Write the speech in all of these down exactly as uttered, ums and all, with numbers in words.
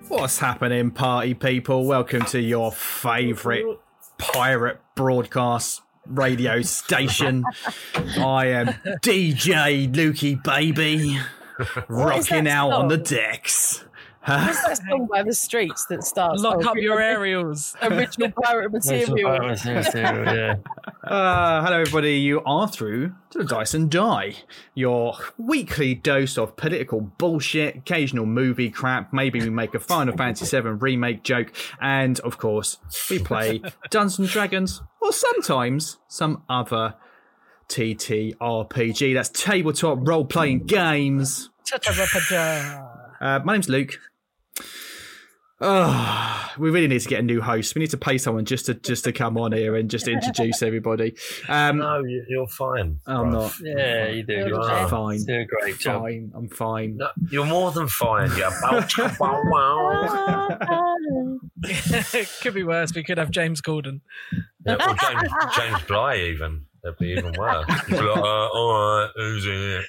What's happening, party people? Welcome to your favourite pirate broadcast radio station. I am D J Lukey Baby, rocking out on the decks. Huh? What's that song by The Streets that starts? Lock oh, up your aerials. Original pirate material. yeah. Uh, hello, everybody. You are through to the Dice and Die, your weekly dose of political bullshit, occasional movie crap. Maybe we make a Final Fantasy seven remake joke, and of course, we play Dungeons and Dragons, or sometimes some other T T R P G. That's tabletop role-playing games. Uh, my name's Luke. Oh, we really need to get a new host. We need to pay someone just to just to come on here and just introduce everybody. Um, no, you're fine. I'm not. Yeah, you do. You're I'm fine. You do a great job. Fine. I'm fine. No, you're more than fine. You're about wow, wow. Could be worse. We could have James Corden. Yeah, or James, James Bly even. That'd be even worse. You'd be like, uh, all right, who's in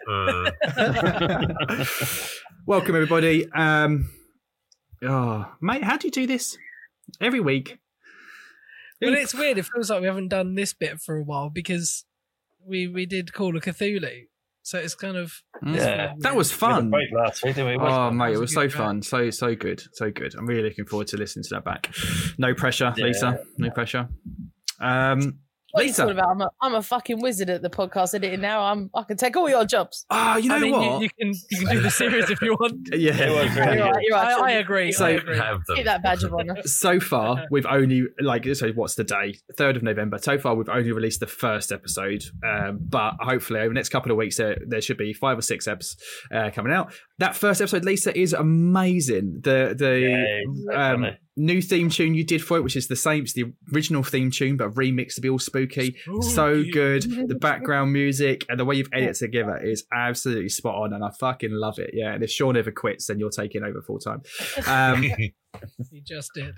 it? Uh. Welcome, everybody. Um, oh, mate, how do you do this every week? Well, it's weird. It feels like we haven't done this bit for a while because we we did Call of Cthulhu, so it's kind of Yeah. That was fun. Great last week, didn't we? Oh, mate, it was was a so good fun. So, so good. So good. I'm really looking forward to listening to that back. No pressure, Yeah. Lisa. No pressure. Um, What are you Lisa. talking about? I'm a, I'm a fucking wizard at the podcast editing now. I'm I can take all your jobs. Ah, you know I mean, what? you, you can you can do the series if you want. yeah. You're right. You're right. I, I agree. So- I You agree. have them. Keep that badge of honour. So far, we've only, like, so what's the day? third of November. So far, we've only released the first episode. Um, but hopefully, over the next couple of weeks, there, there should be five or six eps uh, coming out. That first episode, Lisa, is amazing. The the Yeah, um, funny. new theme tune you did for it, which is the same, it's the original theme tune, but remixed to be all spooky. So good. The background music and the way you've edited it together is absolutely spot on, and I fucking love it. Yeah, and if Sean ever quits, then you're taking over full time. Um, You just did.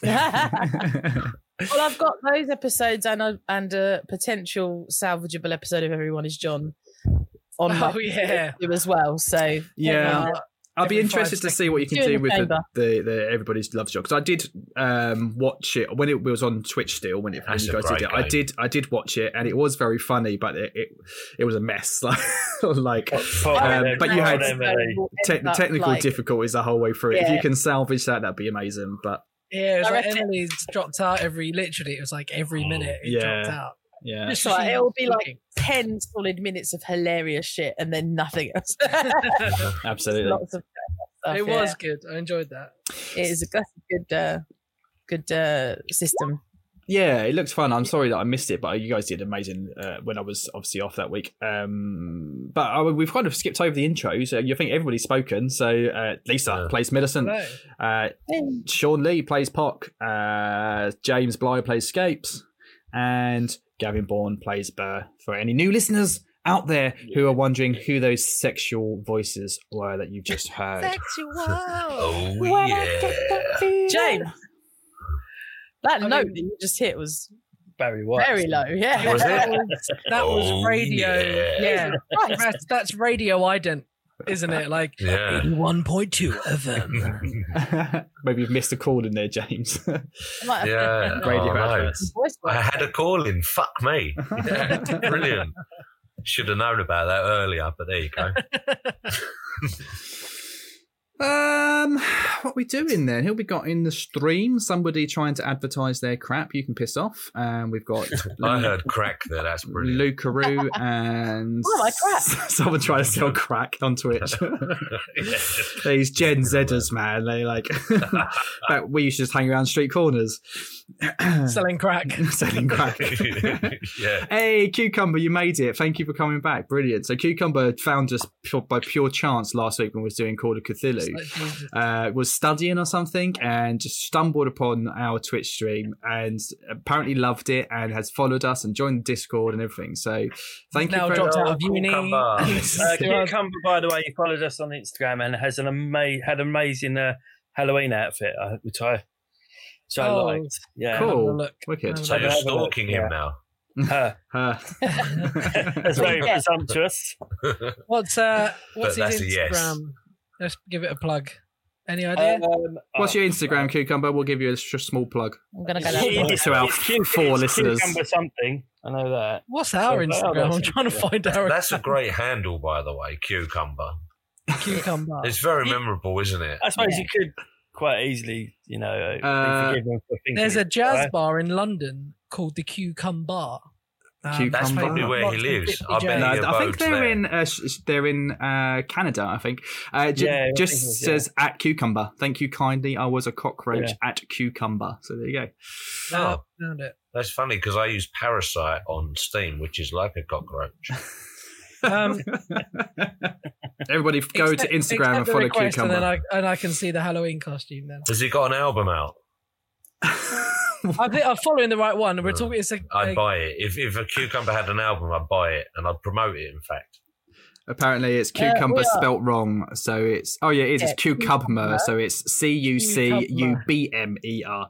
Well, I've got those episodes and a, and a potential salvageable episode of Everyone Is John on my Oh yeah. as well. So yeah. everyone- I'll be Every interested five to see what you can seconds. do Do with in the, the the, the Everybody's Loves Job, because I did um, watch it when it was on Twitch still when it when That's you a guys did great it. I game. did I did watch it and it was very funny, but it it, it was a mess. Like, like um, but you had te- technical like, difficulties the whole way through. If Yeah. you can salvage that, that'd be amazing. But Yeah, it was I like reckon- Emily's dropped out every literally. It was like every minute it Yeah. dropped out. yeah, Just like, it'll be like ten solid minutes of hilarious shit and then nothing else. absolutely. Lots of stuff, It yeah. was good. I enjoyed that. It is a, that's a good, uh, good uh, system. Yeah, it looked fun. I'm sorry that I missed it, but you guys did amazing uh, when I was obviously off that week. Um, but I, we've kind of skipped over the intros. Uh, you think everybody's spoken. So uh, Lisa Yeah. plays Millicent. Hello. Uh, Sean Lee plays Pock. Uh, James Bly plays Scapes. And Gavin Bourne plays Burr. For any new listeners out there who are wondering who those sexual voices were that you just heard. Oh, yeah. James, that I note mean- that you just hit was Barry White. very low. Yeah. Was That it? was, that was Oh, radio. yeah. Yeah, Right. that's, that's radio ident, isn't it? Like Yeah. eighty-one point two F M. Maybe you've missed a call in there, James. I might have Yeah. to- Radio Oh, no. adverts. Voice I work. had a call in. Fuck me. Yeah, brilliant. Should have known about that earlier, but there you go. Um, what we doing then? Who we got in the stream? Somebody trying to advertise their crap. You can piss off. And we've got I heard crack there. That's brilliant. Luke Carew and Oh, my crap. someone trying to sell crack on Twitch. These Gen Zers, man. They like. Back, we used to just hang around street corners Selling crack. selling crack. Yeah. Hey, Cucumber, you made it. Thank you for coming back. Brilliant. So Cucumber found us pure, by pure chance last week when we was doing Call of Cthulhu. Uh, was studying or something and just stumbled upon our Twitch stream and apparently loved it and has followed us and joined the Discord and everything. So thank Now you very dropped much. out of uni. Cucumber. Uh, Cucumber, by the way, you followed us on Instagram and has an ama- had an amazing uh, Halloween outfit, uh, which I which I Oh, liked. Yeah, Have a Cool. look. Wicked. So you're Have a look, stalking him yeah. now. Her. Uh, That's very Yeah. presumptuous. What's uh what's But his that's a yes. Instagram? Let's give it a plug. Any idea? Um, What's oh, your Instagram, Cucumber? We'll give you a sh- small plug. I'm gonna go It's, that way. it's, To our it's cu- four it's listeners. Cucumber something. I know that. What's our Oh, Instagram? that's- I'm trying to find our That's a great handle, by the way, Cucumber. cucumber. It's very memorable, isn't it? I suppose Yeah. you could quite easily, you know, uh, Uh, be forgiven for thinking. There's a it's jazz right. bar in London called the Cucumber. Um, That's Cucumber. maybe where he Lots of lives. fifty I bet jazz. No, he I think abodes they're there. in uh, sh- they're in uh, Canada. I think. Uh, j- Yeah, I think just it was, yeah. says at Cucumber. Thank you kindly. I was a cockroach Yeah. at Cucumber. So there you go. uh, Oh. found it. That's funny because I use Parasite on Steam, which is like a cockroach. Um, Everybody go accept- to Instagram and accept the follow request, Cucumber. And then I, and I can see the Halloween costume then. Has he got an album out? I think I'm following the right one. We're talking. It's a, I'd a- buy it. If if a Cucumber had an album, I'd buy it and I'd promote it, in fact. Apparently, it's Uh, cucumber we are- spelt wrong. So it's oh yeah, it is. Yeah, It's cucumber. cucumber. So it's C U C U B M E R.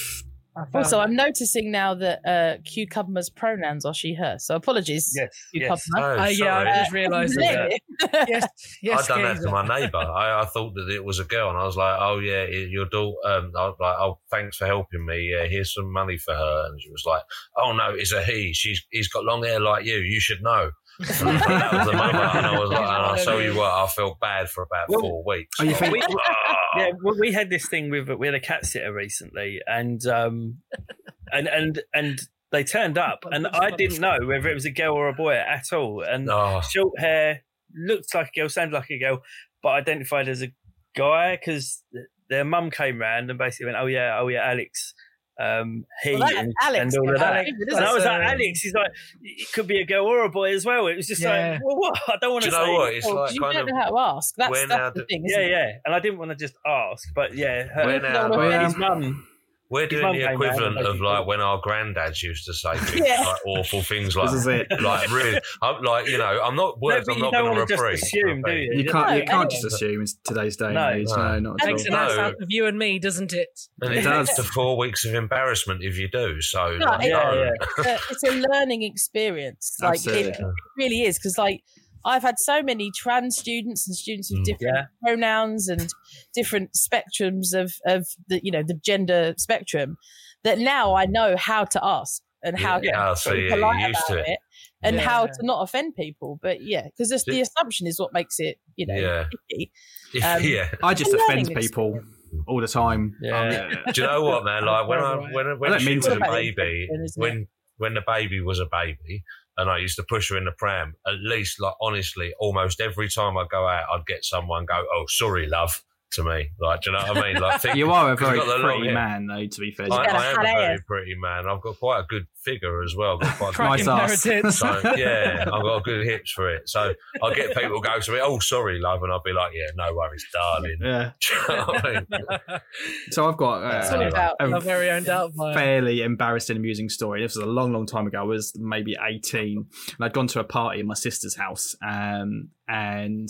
I found Also, it. I'm noticing now that uh, Cucumber's pronouns are she, her. So apologies. Yes, Cucumber. yes. Oh, Uh, yeah, sorry. I just realised that. Yes, yes. I'd done that Gazer. to my neighbour. I, I thought that it was a girl, and I was like, "Oh yeah, your daughter." Um, I was like, "Oh, thanks for helping me. Yeah, here's some money for her." And she was like, "Oh no, it's a he. She's he's got long hair like you. You should know." And that was the moment, and I was like, and I'll tell you what, I felt bad for about Well, four weeks. Oh, you I was think- like, "Ah." Yeah, well, we had this thing with we had a cat sitter recently, and um, and and and they turned up, and I didn't know whether it was a girl or a boy at all. And Oh, short hair, looked like a girl, sounded like a girl, but identified as a guy because their mum came round and basically went, "Oh yeah, oh yeah, Alex." Um, he Well, that- and, Alex, and all of that. Alex, And I was like, uh, Alex, he's like, it could be a girl or a boy as well. It was just Yeah. like, well, what? I don't want do to you know say. what? It's Well, like you kind don't of know how to ask. That's, when that's our- the thing. Yeah, Isn't yeah. And I didn't want to just ask, but yeah, her, When our- her- when- his mum. we're His doing mum the came round equivalent and of basically- like when our granddads used to say things Yeah. like awful things like This is it. like really, I'm like you know, I'm not words. but I'm you not don't going wanna to just repeat. assume, do you? You can't. No, You can't no. just assume in today's day and No. age. No. No, not at all. Makes an No. ass out of you and me, doesn't it? And It it does. leads to four weeks of embarrassment if you do. So No, like, it- Yeah, no. yeah. It's a, it's a learning experience. Like Absolutely. it really is, because like I've had so many trans students and students with Mm. different Yeah. pronouns and different spectrums of of the you know the gender spectrum, that now I know how to ask and how Yeah, to I see, be yeah, polite you're used about to it. it, and Yeah. how to not offend people. But yeah, because the Just- assumption is what makes it you know. Yeah. icky. If- Um, yeah. I just a offend learning people all the time. Yeah. Um, Do you know what, man? Like when I Right. when I when don't she mean was to. a baby, Isn't it? when when the baby was a baby, and I used to push her in the pram. At least, like honestly, almost every time I go out, I'd get someone go, "Oh, sorry, love," to me. Like, do you know what I mean? Like, think, You are a 'cause I've very got the long pretty hair. man, though. To be fair, I, got a I am a fat very ass. pretty man. I've got quite a good figure as well. Got quite Nice good ass. Inheritance. So, yeah, I've got good hips for it. So I get people go to me, "Oh, sorry, love," and I'll be like, "Yeah, no worries, darling." yeah. Do you know what I mean? So I've got It's all uh, about a Our very own Doubtfire. fairly embarrassing, amusing story. This was a long, long time ago. I was maybe eighteen, and I'd gone to a party in my sister's house, um, and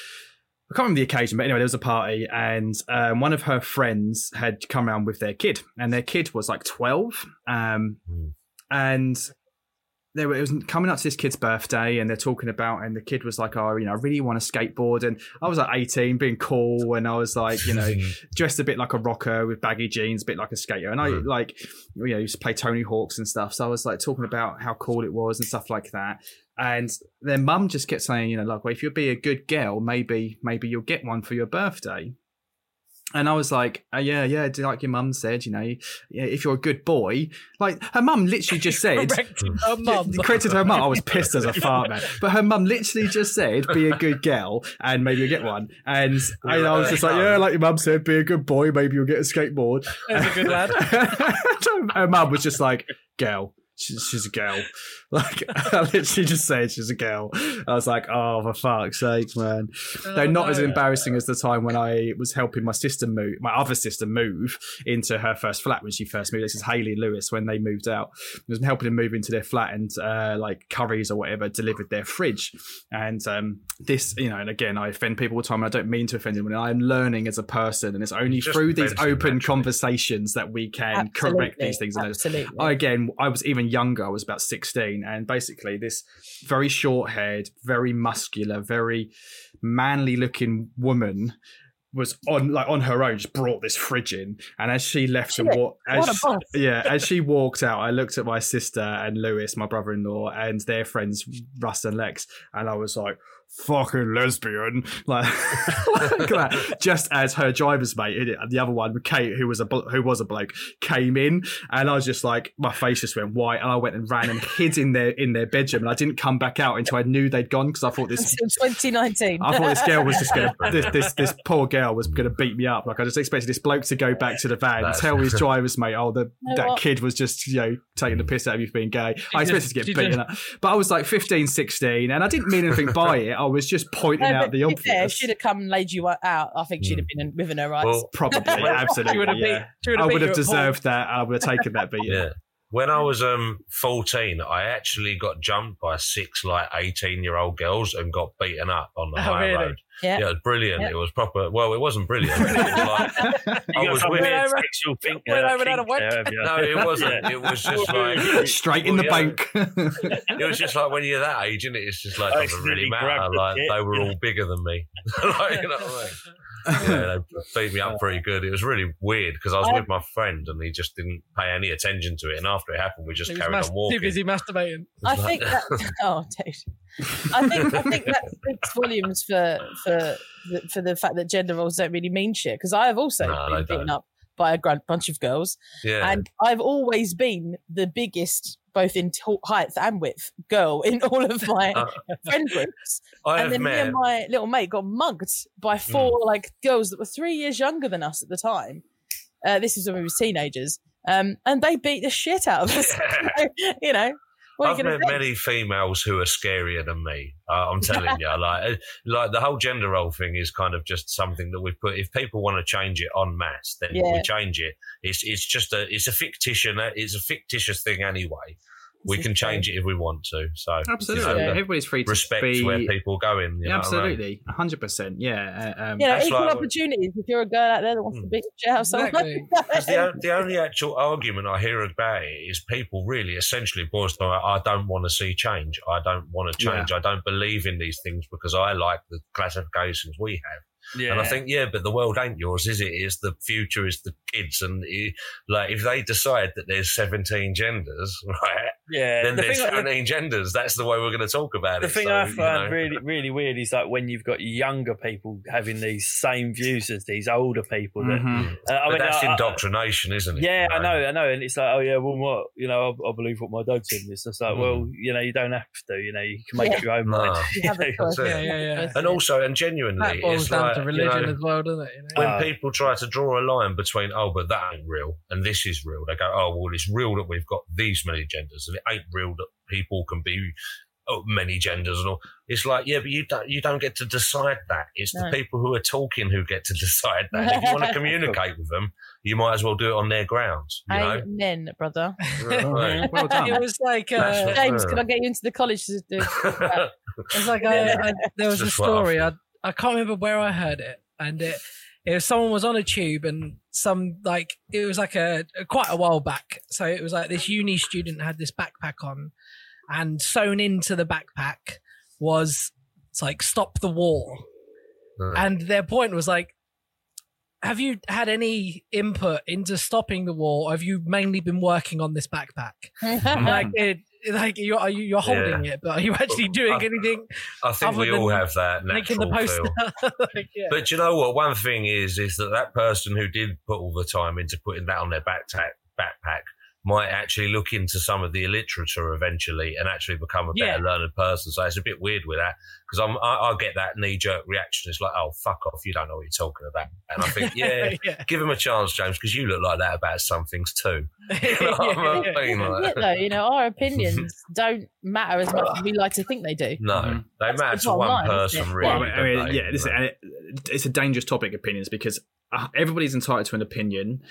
I can't remember the occasion, but anyway, there was a party, and um, one of her friends had come around with their kid, and their kid was like twelve, um, Mm. and they were, it was coming up to this kid's birthday, and they're talking about, and the kid was like, "Oh, you know, I really want to skateboard," and I was like eighteen, being cool, and I was like, you know, dressed a bit like a rocker with baggy jeans, a bit like a skater, and I Mm. like, you know, used to play Tony Hawks and stuff. So I was like talking about how cool it was and stuff like that. And their mum just kept saying, you know, like, well, if you'll be a good girl, maybe, maybe you'll get one for your birthday. And I was like, oh, yeah, yeah, like your mum said, you know, yeah, if you're a good boy, like her mum literally just said, Corrected her mum. credited her mum. I was pissed as a fart, man. But her mum literally just said, be a good girl and maybe you'll get one. And, and I was just like, yeah, like your mum said, be a good boy, maybe you'll get a skateboard. There's a good lad. Her mum was just like, girl. She's, she's a girl. Like, I literally just said she's a girl. I was like, oh, for fuck's sake, man. Though not as no. embarrassing as the time when I was helping my sister move, my other sister move into her first flat when she first moved. This is Hayley Lewis when they moved out. I was helping them move into their flat, and uh, like Currys or whatever delivered their fridge. And um, this, you know, and again, I offend people all the time. And I don't mean to offend anyone. I'm learning as a person, and it's only Just through these offensive, open naturally. conversations that we can Absolutely, correct these things. And Absolutely. I, again, I was even younger. I was about sixteen, and basically this very short-haired, very muscular, very manly-looking woman was on like on her own, just brought this fridge in, and as she left Shit, and walked, what a as boss. she, yeah, as she walked out, I looked at my sister and Lewis, my brother-in-law, and their friends Russ and Lex, and I was like, fucking lesbian, like, like that. Just as her driver's mate, the other one, Kate, who was a who was a bloke, came in, and I was just like, my face just went white, and I went and ran and hid in their in their bedroom, and I didn't come back out until I knew they'd gone, because I thought this Until twenty nineteen. I thought this girl was just gonna this this this poor girl was gonna beat me up. Like I just expected this bloke to go back to the van and That's- tell his driver's mate, oh, the, know that what? kid was just, you know, taking the piss out of you for being gay. I just- expected to get she beaten up, but I was like fifteen, sixteen, and I didn't mean anything by it. I was just pointing No, out but the to be fair, if obvious. she'd have come and laid you out, I think she'd have been within her rights. Well, Probably, She would absolutely, have beat- yeah. she would I have would beat have you at deserved that. I would have taken that beating. yeah. When I was um fourteen, I actually got jumped by six like eighteen year old girls and got beaten up on the Oh, high really? road. Yeah. Yeah, it was brilliant. Yeah. It was proper. Well, it wasn't brilliant. It was like, You I got was some with. weird Went over- sexual thing, went uh, over and had a kink wank. there, have you? No, it wasn't. It was just like Straight in the Well, yeah. bank. It was just like when you're that age, isn't it? It's just like I doesn't really accidentally matter. grabbed the Like tit, they were you all know. bigger than me. Like, you know what I mean? Yeah, they beat me up pretty good. It was really weird because I was I- with my friend and he just didn't pay any attention to it. And after it happened, we just He was carried mas- on too walking. busy masturbating. I think that. Oh, dude. I think I think that speaks volumes for for the, for the fact that gender roles don't really mean shit. Because I have also No, been they beaten don't. up by a grand bunch of girls, Yeah, and I've always been the biggest, both in t- height and width, girl in all of my Uh, friend groups. I And have then me met. and my little mate got mugged by four like girls that were three years younger than us at the time. Uh, this was when we were teenagers, um, and they beat the shit out of us. You know, what are I've you going met to do? many females who are scarier than me. Uh, I'm telling you, like, uh, like the whole gender role thing is kind of just something that we've put. If people want to change it en masse, then Yeah. we change it. It's it's just a it's a fictitious it's a fictitious thing anyway. We This can is change it if we want to. So Absolutely, you know, Yeah. everybody's free to respect be. where people are going. You know what I mean? Absolutely, one hundred percent. Yeah. uh, Um, You know, That's equal like- opportunities. If you're a girl out there that wants to Mm. beat the shit out of someone, Exactly. 'Cause the, o- the only actual argument I hear about it is people really essentially boils down to, I don't want to see change. I don't want to change. I don't believe in these things because I like the classifications we have. Yeah. And I think, yeah, but the world ain't yours, is it? It's the future, is the kids. And it, like, if they decide that there's seventeen genders, right, yeah. then the there's thing, I- seventeen genders. That's the way we're going to talk about the it. thing So, I you find know. really, really weird is like when you've got younger people having these same views as these older people. That, mhm. uh, I But mean, that's I- I- indoctrination, isn't it? Yeah, You I know, I know, and it's like, oh yeah, well, what you know, I, I believe what my dad said. It's just like, Mm. well, you know, you don't have to. You know, you can make Yeah. up your own No. mind. You have a You know, choice. that's it. Yeah, yeah, yeah. And also, and genuinely, That boils it's down like, to you religion know, as well, doesn't it? You know? when Uh, people try to draw a line between, oh, but that ain't real and this is real, they go, oh, well, it's real that we've got these many genders and it ain't real that people can be oh, many genders and all. It's like, yeah, but you don't, you don't get to decide that. It's No. the people who are talking who get to decide that. If you want to communicate with them, you might as well do it on their grounds, you know? Amen, brother. Right. Well done. It was like uh, That's what- James, can I get you into the college to do? it was like I, I, there was a Just what I story. I I can't remember where I heard it, and it it was someone was on a tube, and some like it was like a, a quite a while back. So it was like this uni student had this backpack on, and sewn into the backpack was it's like stop the war, Right. and their point was like, have you had any input into stopping the war, or have you mainly been working on this backpack? like it, like you're are you, you're holding it, but are you actually doing I- anything? I think other we all than have that Making natural the feel. poster. like, yeah. But you know what? One thing is, is that that person who did put all the time into putting that on their backpack, backpack might actually look into some of the literature eventually and actually become a better Yeah. learned person. So it's a bit weird with that because I'm, I, I get that knee jerk reaction. It's like, oh, fuck off. You don't know what you're talking about. And I think, yeah, yeah. give him a chance, James, because you look like that about some things too. yeah, You know what I yeah. mean? Isn't Like- it though? You know, our opinions don't matter as much as we like to think they do. No, Mhm. they That's matter the to bottom one line, isn't person, it? really. Well, I mean, don't they? yeah, listen, and it, it's a dangerous topic, opinions, because uh, everybody's entitled to an opinion.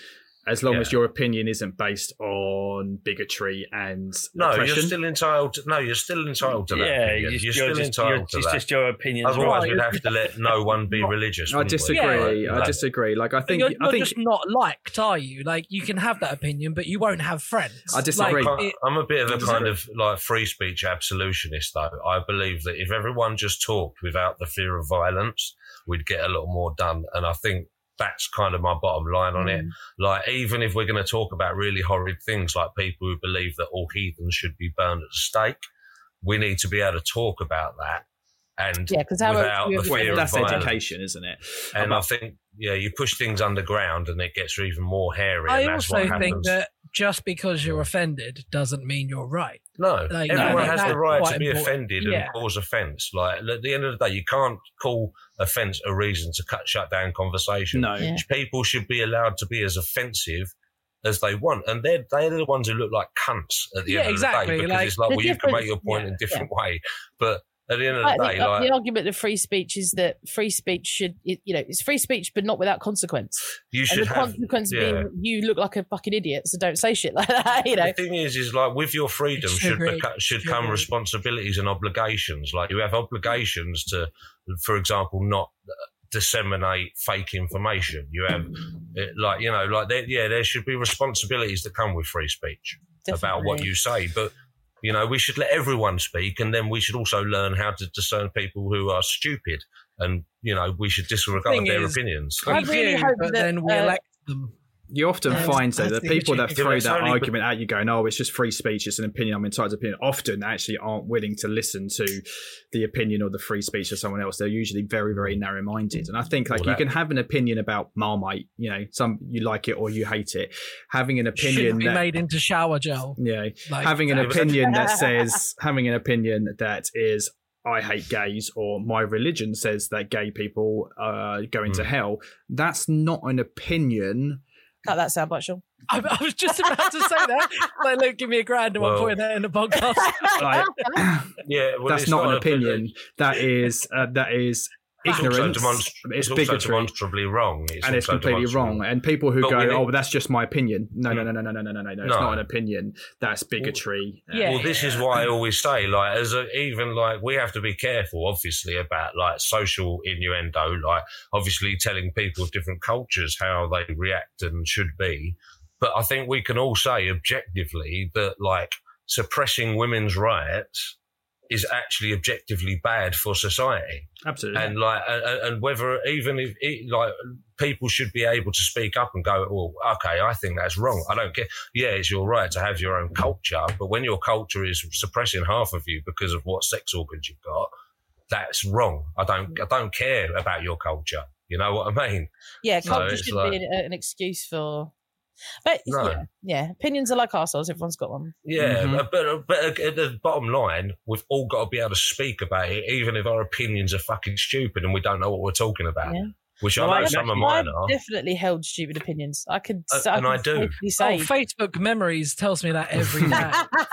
as long Yeah. as your opinion isn't based on bigotry and No, oppression. you're still entitled. To, no, you're still entitled to that. Yeah, opinion. you're, You're, you're still just, entitled you're, to it's that. just your opinion. Otherwise, Right. we'd have to let no one be religious. I wouldn't we? disagree. Yeah. I Like, disagree. Like I But think you're, I you're think just not liked, are you? Like you can have that opinion, but you won't have friends. I disagree. Like, I- it- I'm a bit of I a disagree. kind of like free speech absolutionist, though. I believe that if everyone just talked without the fear of violence, we'd get a lot more done. And I think that's kind of my bottom line on it. Like, even if we're going to talk about really horrid things like people who believe that all heathens should be burned at the stake, we need to be able to talk about that. And Yeah, 'cause how else without do you the ever- fear that's of violence. education, isn't it? And About- I think, yeah, you push things underground and it gets even more hairy. I and that's also what think happens. that just because you're offended doesn't mean you're right. No, Like, everyone I think has that's the right quite to be important. offended Yeah. and cause offence. Like, at the end of the day, you can't call offence a reason to cut shut down conversation. No. Yeah. People should be allowed to be as offensive as they want, and they're they're the ones who look like cunts at the Yeah, end of the exactly. day, because Like, it's like, the well, you can make your difference- point yeah, in a different way, but at the end of the I day, think, uh, like, the argument of free speech is that free speech should, it, you know, it's free speech, but not without consequence. you And should the have. consequence yeah. being you look like a fucking idiot, so don't say shit like that. You know, The thing is, is like with your freedom should Disagree. beca- should come Disagree. responsibilities and obligations. Like you have obligations to, for example, not disseminate fake information. You have, eh, like you know, like there, yeah, there should be responsibilities that come with free speech about what Definitely. you say, but. You know, we should let everyone speak, and then we should also learn how to discern people who are stupid, and you know, we should disregard Thing their is, opinions. I We really do, hope but that, then we uh, elect them. You often Yeah, find so that's that the people issue. that Yeah, throw it's that only- argument at you going, oh, it's just free speech, it's an opinion, I'm entitled to opinion, often actually aren't willing to listen to the opinion or the free speech of someone else. They're usually very, very narrow-minded. And I think like Well, you that- can have an opinion about Marmite, you know, some you like it or you hate it. Having an opinion Shouldn't be that made into shower gel. yeah, Like, having an that- Yeah, but that's- opinion that says having an opinion that is I hate gays or my religion says that gay people uh, go into Mm. hell. That's not an opinion. cut that soundbite, Sean. I, I was just about to say that. Like, look, give me a grand and Well- we'll put that in the podcast. Like, Yeah, well, that's it's not, an a- opinion. That is uh, that is It's also, ignorance. demonst- it's it's also bigotry. demonstrably wrong. It's And it's also completely demonstrably wrong. And people who But go, we need- "Oh, but that's just my opinion." No, no, no, no, no, no, no, no, no. It's No. not an opinion. That's bigotry. Yeah. Well, this is why I always say, like, as a, even like we have to be careful, obviously, about like social innuendo, like obviously telling people of different cultures how they react and should be. But I think we can all say objectively that like suppressing women's rights is actually objectively bad for society. Absolutely. And like, and, and whether even if it, like people should be able to speak up and go, well, okay, I think that's wrong. I don't care. Yeah, it's your right to have your own culture, but when your culture is suppressing half of you because of what sex organs you've got, that's wrong. I don't, I don't care about your culture. You know what I mean? Yeah, So culture it's shouldn't like- be an, an excuse for. But No. yeah, yeah, opinions are like arseholes. Everyone's got one. Yeah, Mhm. but, but at the bottom line, we've all got to be able to speak about it, even if our opinions are fucking stupid and we don't know what we're talking about. Yeah. Which Well, I know I've- some of I've mine are. definitely held stupid opinions. I could, Uh, I and can I do. safely Oh, say. Facebook memories tells me that every day.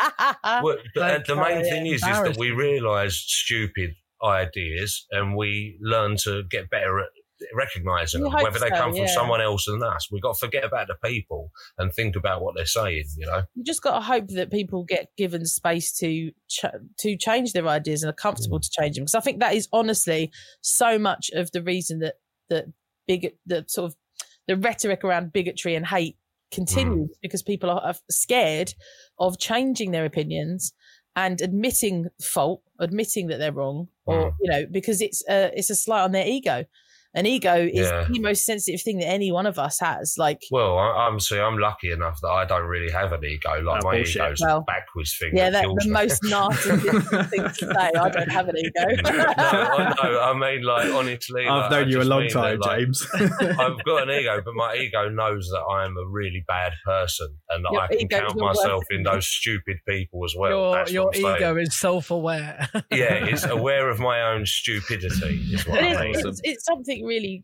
Well, but Like, the main uh, thing is, is that embarrassing. we realise stupid ideas and we learn to get better at recognising We them, hope whether they so, come from yeah. someone else than us. We've got to forget about the people and think about what they're saying, you know? You just got to hope that people get given space to ch- to change their ideas and are comfortable to change them. Because I think that is honestly so much of the reason that that big the sort of the rhetoric around bigotry and hate continues because people are, are scared of changing their opinions and admitting fault, admitting that they're wrong, or Mm. you know, because it's a it's a slight on their ego. An ego is Yeah. the most sensitive thing that any one of us has. Like, Well, I, I'm see, I'm lucky enough that I don't really have an ego. Like Oh, my bullshit. ego's Well, a backwards thing. yeah, that that's kills the me. most narcissistic thing to say. I don't have an ego. no, I, no, I mean, like, honestly, I've like, known I you a just long mean time, that, like, James. I've got an ego, but my ego knows that I am a really bad person and that Your I can ego's count your worst myself in enemy. those stupid people as well. your That's your what I'm saying. ego is self-aware. Yeah, it's aware of my own stupidity, is what It I is, mean. Awesome. it's, it's something really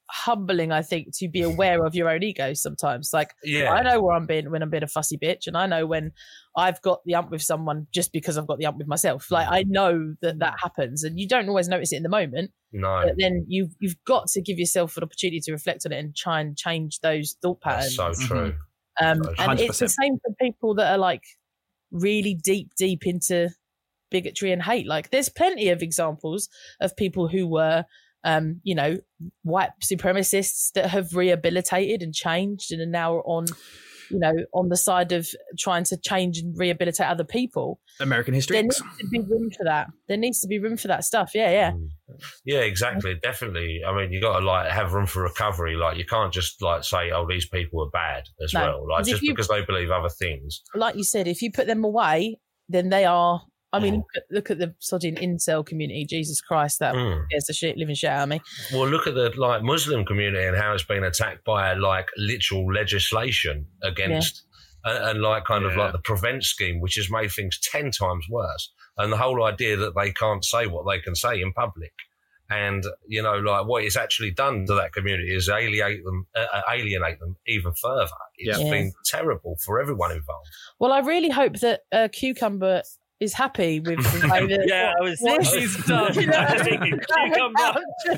humbling, I think, to be aware of your own ego sometimes. Like, Yeah. I know where I'm being when I'm being a fussy bitch, and I know when I've got the ump with someone just because I've got the ump with myself. Like, I know that that happens, and you don't always notice it in the moment. No, But then you've you've got to give yourself an opportunity to reflect on it and try and change those thought patterns. that's so true. Um, So and it's the one hundred percent. same for people that are like really deep, deep into bigotry and hate. Like, there's plenty of examples of people who were, um, you know, white supremacists that have rehabilitated and changed and are now on, you know, on the side of trying to change and rehabilitate other people. American History There X. needs to be room for that. There needs to be room for that stuff. Yeah, yeah. Yeah, exactly. Definitely. I mean, you got to like have room for recovery. Like, you can't just like say, "Oh, these people are bad" as No, well. Like, 'cause if just you- because they believe other things. Like you said, if you put them away, then they are. I mean, Mm. look at, look at the sodding incel community. Jesus Christ, that Mm. scares the shit, living shit out of me. Well, look at the like Muslim community and how it's been attacked by like literal legislation against, and, and like kind of Yeah. like the prevent scheme, which has made things ten times worse. And the whole idea that they can't say what they can say in public, and you know, like what it's actually done to that community is alienate them, uh, alienate them even further. It's Yeah. been terrible for everyone involved. Well, I really hope that uh, Cucumber is happy with the way that. Yeah, I was. what- I She's was done. you know, I was thinking, cucumber.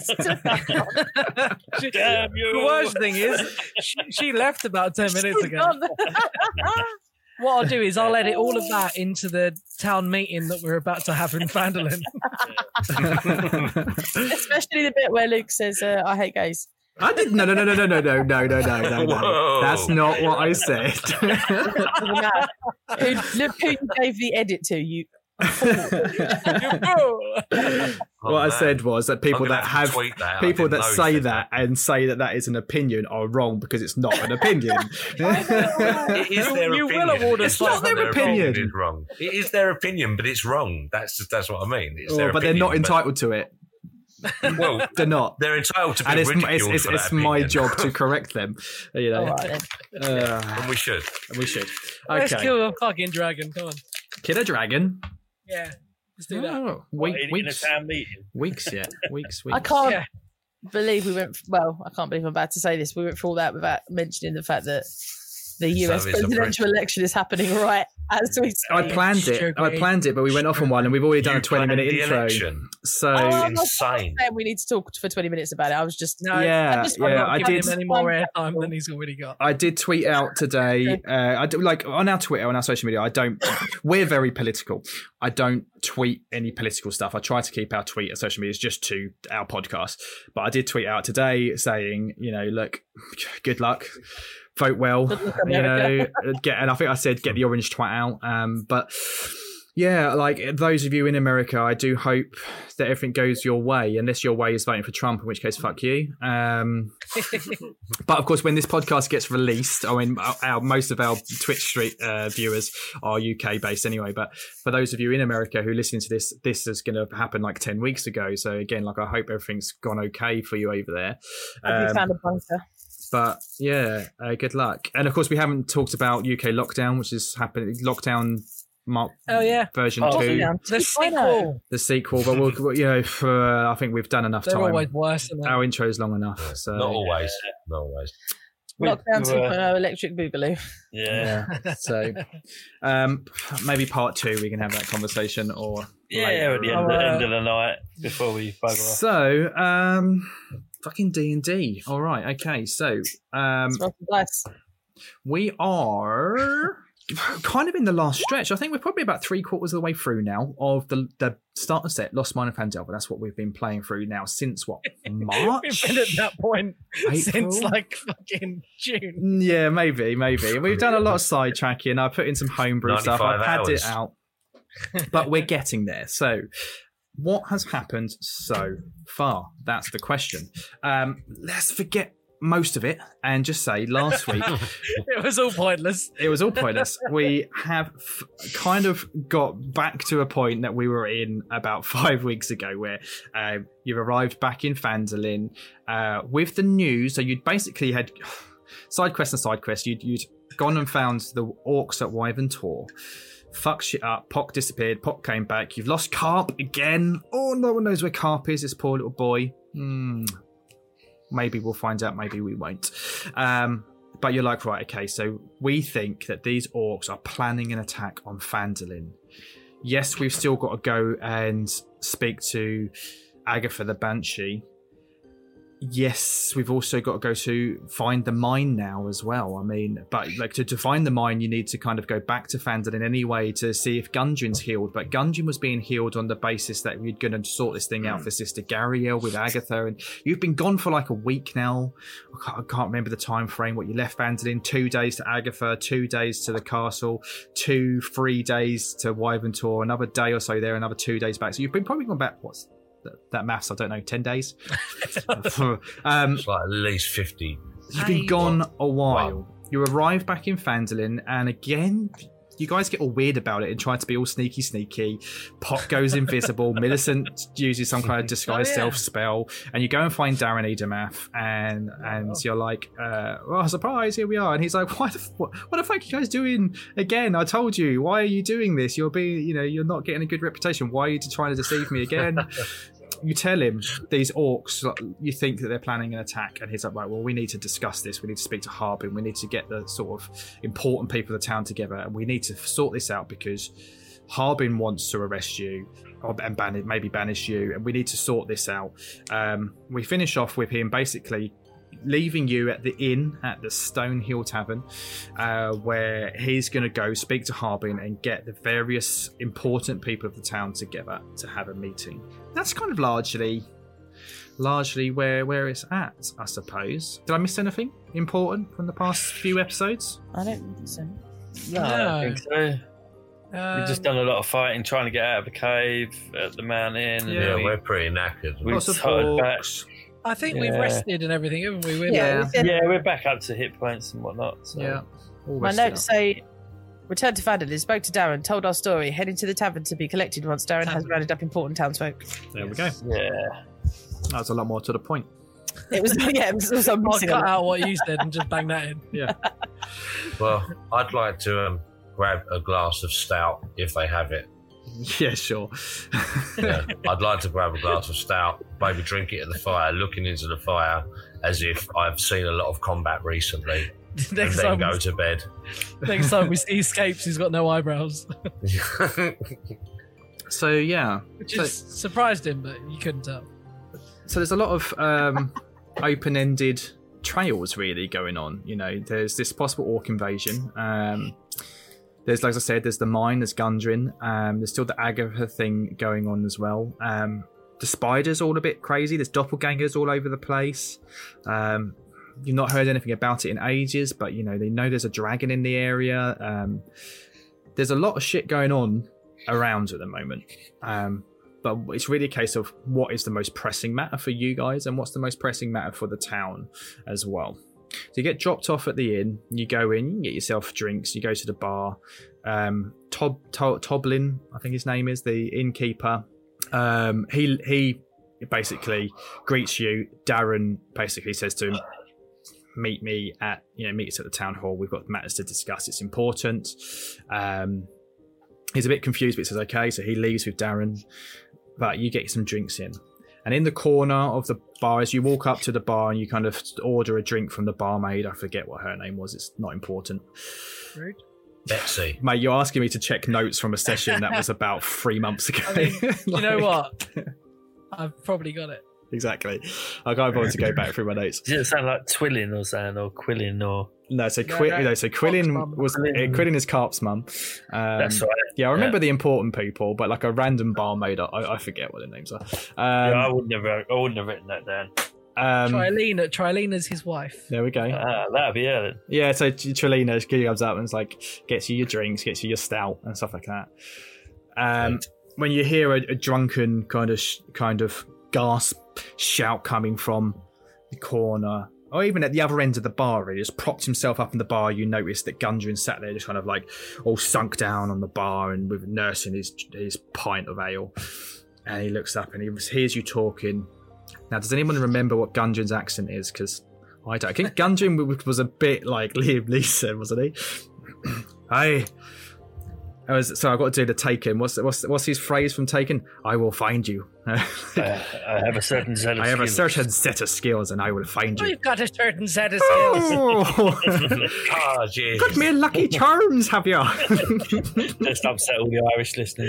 She- Damn you. The worst thing is, she, she left about ten minutes ago. What I'll do is I'll edit all of that into the town meeting that we're about to have in Fandolin. Especially the bit where Luke says, uh, "I hate gays." I didn't. No, no, no, no, no, no, no, no, no, no, no, no. Whoa. That's not what I said. who, look who you gave the edit to. You. What I said was that I'm people gonna that have have to tweet that. I people didn't that know you say said that and say that that is an opinion are wrong because it's not an opinion. It is their You will opinion. award us It's not five their hundred opinion. It is wrong. It is their opinion, but it's wrong. That's just, that's what I mean. It's Oh, their but they're not opinion, entitled to it. but- well, They're not. they're entitled to be And it's, ridiculed it's, it's, for that it's my opinion. job to correct them. You know, All right, then. uh, And we should. we should. Let's Okay, kill a fucking dragon. Come on. Kid a dragon. Yeah. Let's do that. Oh, What, week, in, in a weeks, town meeting. weeks yet. Weeks, weeks. I can't Yeah. believe we went. Well, I can't believe I'm about to say this. We went through all that without mentioning the fact that the U S So it's a presidential election is happening right as we speak. I planned it. I planned it, but we went off on one, and we've already done You a twenty-minute planned the intro. election. So Oh, I'm not insane. saying we need to talk for twenty minutes about it. I was just No, yeah, I just- I'm yeah, not I giving did. him any more airtime than he's already got. I did tweet out today. Uh, I do, like on our Twitter, on our social media. I don't. We're very political. I don't tweet any political stuff. I try to keep our tweet and social medias just to our podcast. But I did tweet out today saying, you know, look, good luck, vote well, Good luck, you know, America. get. And I think I said get the orange twat out. Um, but. Yeah, like those of you in America, I do hope that everything goes your way, unless your way is voting for Trump, in which case, fuck you. Um, but of course, when this podcast gets released, I mean, our, our, most of our Twitch Street uh, viewers are U K based anyway. But for those of you in America who listen to this, this is going to happen like ten weeks ago. So again, like I hope everything's gone okay for you over there. have you Um, found a bunker? but yeah, uh, good luck. And of course, we haven't talked about U K lockdown, which is happening. Lockdown Mark Oh, yeah. version Oh, two, Yeah. The I know. sequel. the sequel. But we'll, we'll- you know, for, I think we've done enough They're time. always worse than that. Our intro's long enough. So Not always. Not always. We- Lockdown we were- two point oh electric boogaloo. Yeah. yeah. So um, maybe part two we can have that conversation, or Yeah, later. at the end, Oh, the uh, end of the night before we bugger off. So um, fucking D and D. All right. Okay. So um, It's roll the dice. we are kind of in the last stretch. I think we're probably about three quarters of the way through now of the the starter set, Lost Mine and Fandelver. That's what we've been playing through now since what, March? We've been at that point April? since like fucking June. Yeah, maybe, maybe. We've done a lot of side tracking. I put in some homebrew stuff. I've ninety-five had it hours. out, but we're getting there. So, what has happened so far? That's the question. Um, let's forget most of it and just say last week It was all pointless. it was all pointless. We have f- kind of got back to a point that we were in about five weeks ago, where uh, you've arrived back in Fandolin uh, with the news. So you'd basically had side quest and side quest. You'd, you'd gone and found the orcs at Wyvern Tor. Fuck shit up. Pock disappeared. Pock came back. You've lost Carp again. Oh, no one knows where Carp is. This poor little boy. Hmm. Maybe we'll find out, maybe we won't. Um, but you're like, right, okay, so we think that these orcs are planning an attack on Phandalin. Yes, we've still got to go and speak to Agatha the Banshee. Yes, we've also got to go to find the mine now as well. I mean, but like to, to find the mine, you need to kind of go back to Phandalin anyway to see if Gundren's healed. But Gundren was being healed on the basis that you're going to sort this thing out for Sister Gariel with Agatha, and you've been gone for like a week now. I can't, I can't remember the time frame. What you left Phandalin? Two days to Agatha, two days to the castle, two, three days to Wyvern-Tor, another day or so there, another two days back. So you've been probably gone back. What's that maths? I don't know. Ten days. um, It's like at least fifty. You've been gone a while. You arrive back in Phandalin, and again, you guys get all weird about it and try to be all sneaky, sneaky. Pot goes invisible. Millicent uses some kind of disguise Oh, yeah. self spell, and you go and find Darren Edomath, and and you're like, uh, "Oh, surprise! Here we are!" And he's like, "What the f- what, what the fuck are you guys doing again? I told you. Why are you doing this? You're being, you know, you're not getting a good reputation. Why are you trying to deceive me again?" You tell him these orcs, like, you think that they're planning an attack, and he's like, right, well, we need to discuss this. We need to speak to Harbin. We need to get the sort of important people of the town together, and we need to sort this out because Harbin wants to arrest you or, and ban maybe banish you, and we need to sort this out. Um, we finish off with him basically leaving you at the inn at the Stonehill Tavern, uh, where he's going to go speak to Harbin and get the various important people of the town together to have a meeting. That's kind of largely, largely where where it's at, I suppose. Did I miss anything important from the past few episodes? I don't think so. No, I don't think so. Um, We've just done a lot of fighting, trying to get out of the cave at the mountain. Yeah, Yeah, and we, we're pretty knackered. we Lots of started back. orcs. I think we've Yeah. rested and everything, haven't we? We're Yeah. we said- Yeah, we're back up to hit points and whatnot. So. Yeah. all My rested notes up. say, returned to Phandalin, spoke to Darren, told our story, heading to the tavern to be collected once Darren has Tavern. rounded up important townsfolk. There we go. Yeah. That was a lot more to the point. It was, yeah, it was also I'll missing a cut lot. out what you said and just bang that in. Yeah. Well, I'd like to um, grab a glass of stout if they have it. Yeah, sure. Yeah, I'd like to grab a glass of stout, maybe drink it at the fire, looking into the fire as if I've seen a lot of combat recently, and next, then time, go to bed. next time we see escapes, he's got no eyebrows, So yeah, which So- is surprised him, but you couldn't tell. so there's a lot of um, open-ended trails really going on. You know, there's this possible orc invasion. Um, there's, like I said, there's the mine, there's Gundren. Um, there's still the Agatha thing going on as well. Um, the spiders all a bit crazy. There's doppelgangers all over the place. Um, you've not heard anything about it in ages, but you know they know there's a dragon in the area. Um, there's a lot of shit going on around at the moment. Um, but it's really a case of what is the most pressing matter for you guys and what's the most pressing matter for the town as well. So you get dropped off at the inn, you go in, you can get yourself drinks, you go to the bar. Um, Tob, Tob, Toblin, I think his name is, the innkeeper. Um, he he basically greets you. Darren basically says to him, meet me at, you know, meet us at the town hall. We've got matters to discuss. It's important. Um, he's a bit confused, but he says, okay. So he leaves with Darren, but you get some drinks in. And in the corner of the bar, as you walk up to the bar and you kind of order a drink from the barmaid, I forget what her name was. It's not important. Rude. Betsy. Mate, you're asking me to check notes from a session that was about three months ago. I mean, you know Like, what? I've probably got it. Exactly. I can't bother to go back through my notes. Does it sound like Twillin or something, or Quillin, or No, so No, Qui- no, no, so Quillin mum. was Quillin. uh, Quillin is Carp's mum. Um, that's right. Yeah, I remember Yeah. the important people, but like a random barmaid, I, I forget what their names are. yeah, I Um, wouldn't have. I wouldn't have written that down. um, Trilena, Trilena's his wife. there we go. Ah, that'd be her then. Yeah, so Trelina comes up and is like, gets you your drinks, gets you your stout and stuff like that. Um, Right. When you hear a, a drunken kind of sh- kind of gasp shout coming from the corner, or even at the other end of the bar, he just propped himself up in the bar. You notice that Gundren sat there, just kind of like all sunk down on the bar and with nursing his his pint of ale. And he looks up and he hears you talking. Now, does anyone remember what Gundren's accent is? Because I don't. I think Gundren was a bit like Liam Neeson, wasn't he? I, I was, so I've got to do the Taken. What's what's what's his phrase from Taken? I will find you. uh, I have a certain set of I have a skills. certain set of skills, and I will find you. We've got a certain set of skills. Oh, Ah, jeez. got me a Lucky Charms, have you? Just upset all the Irish listeners.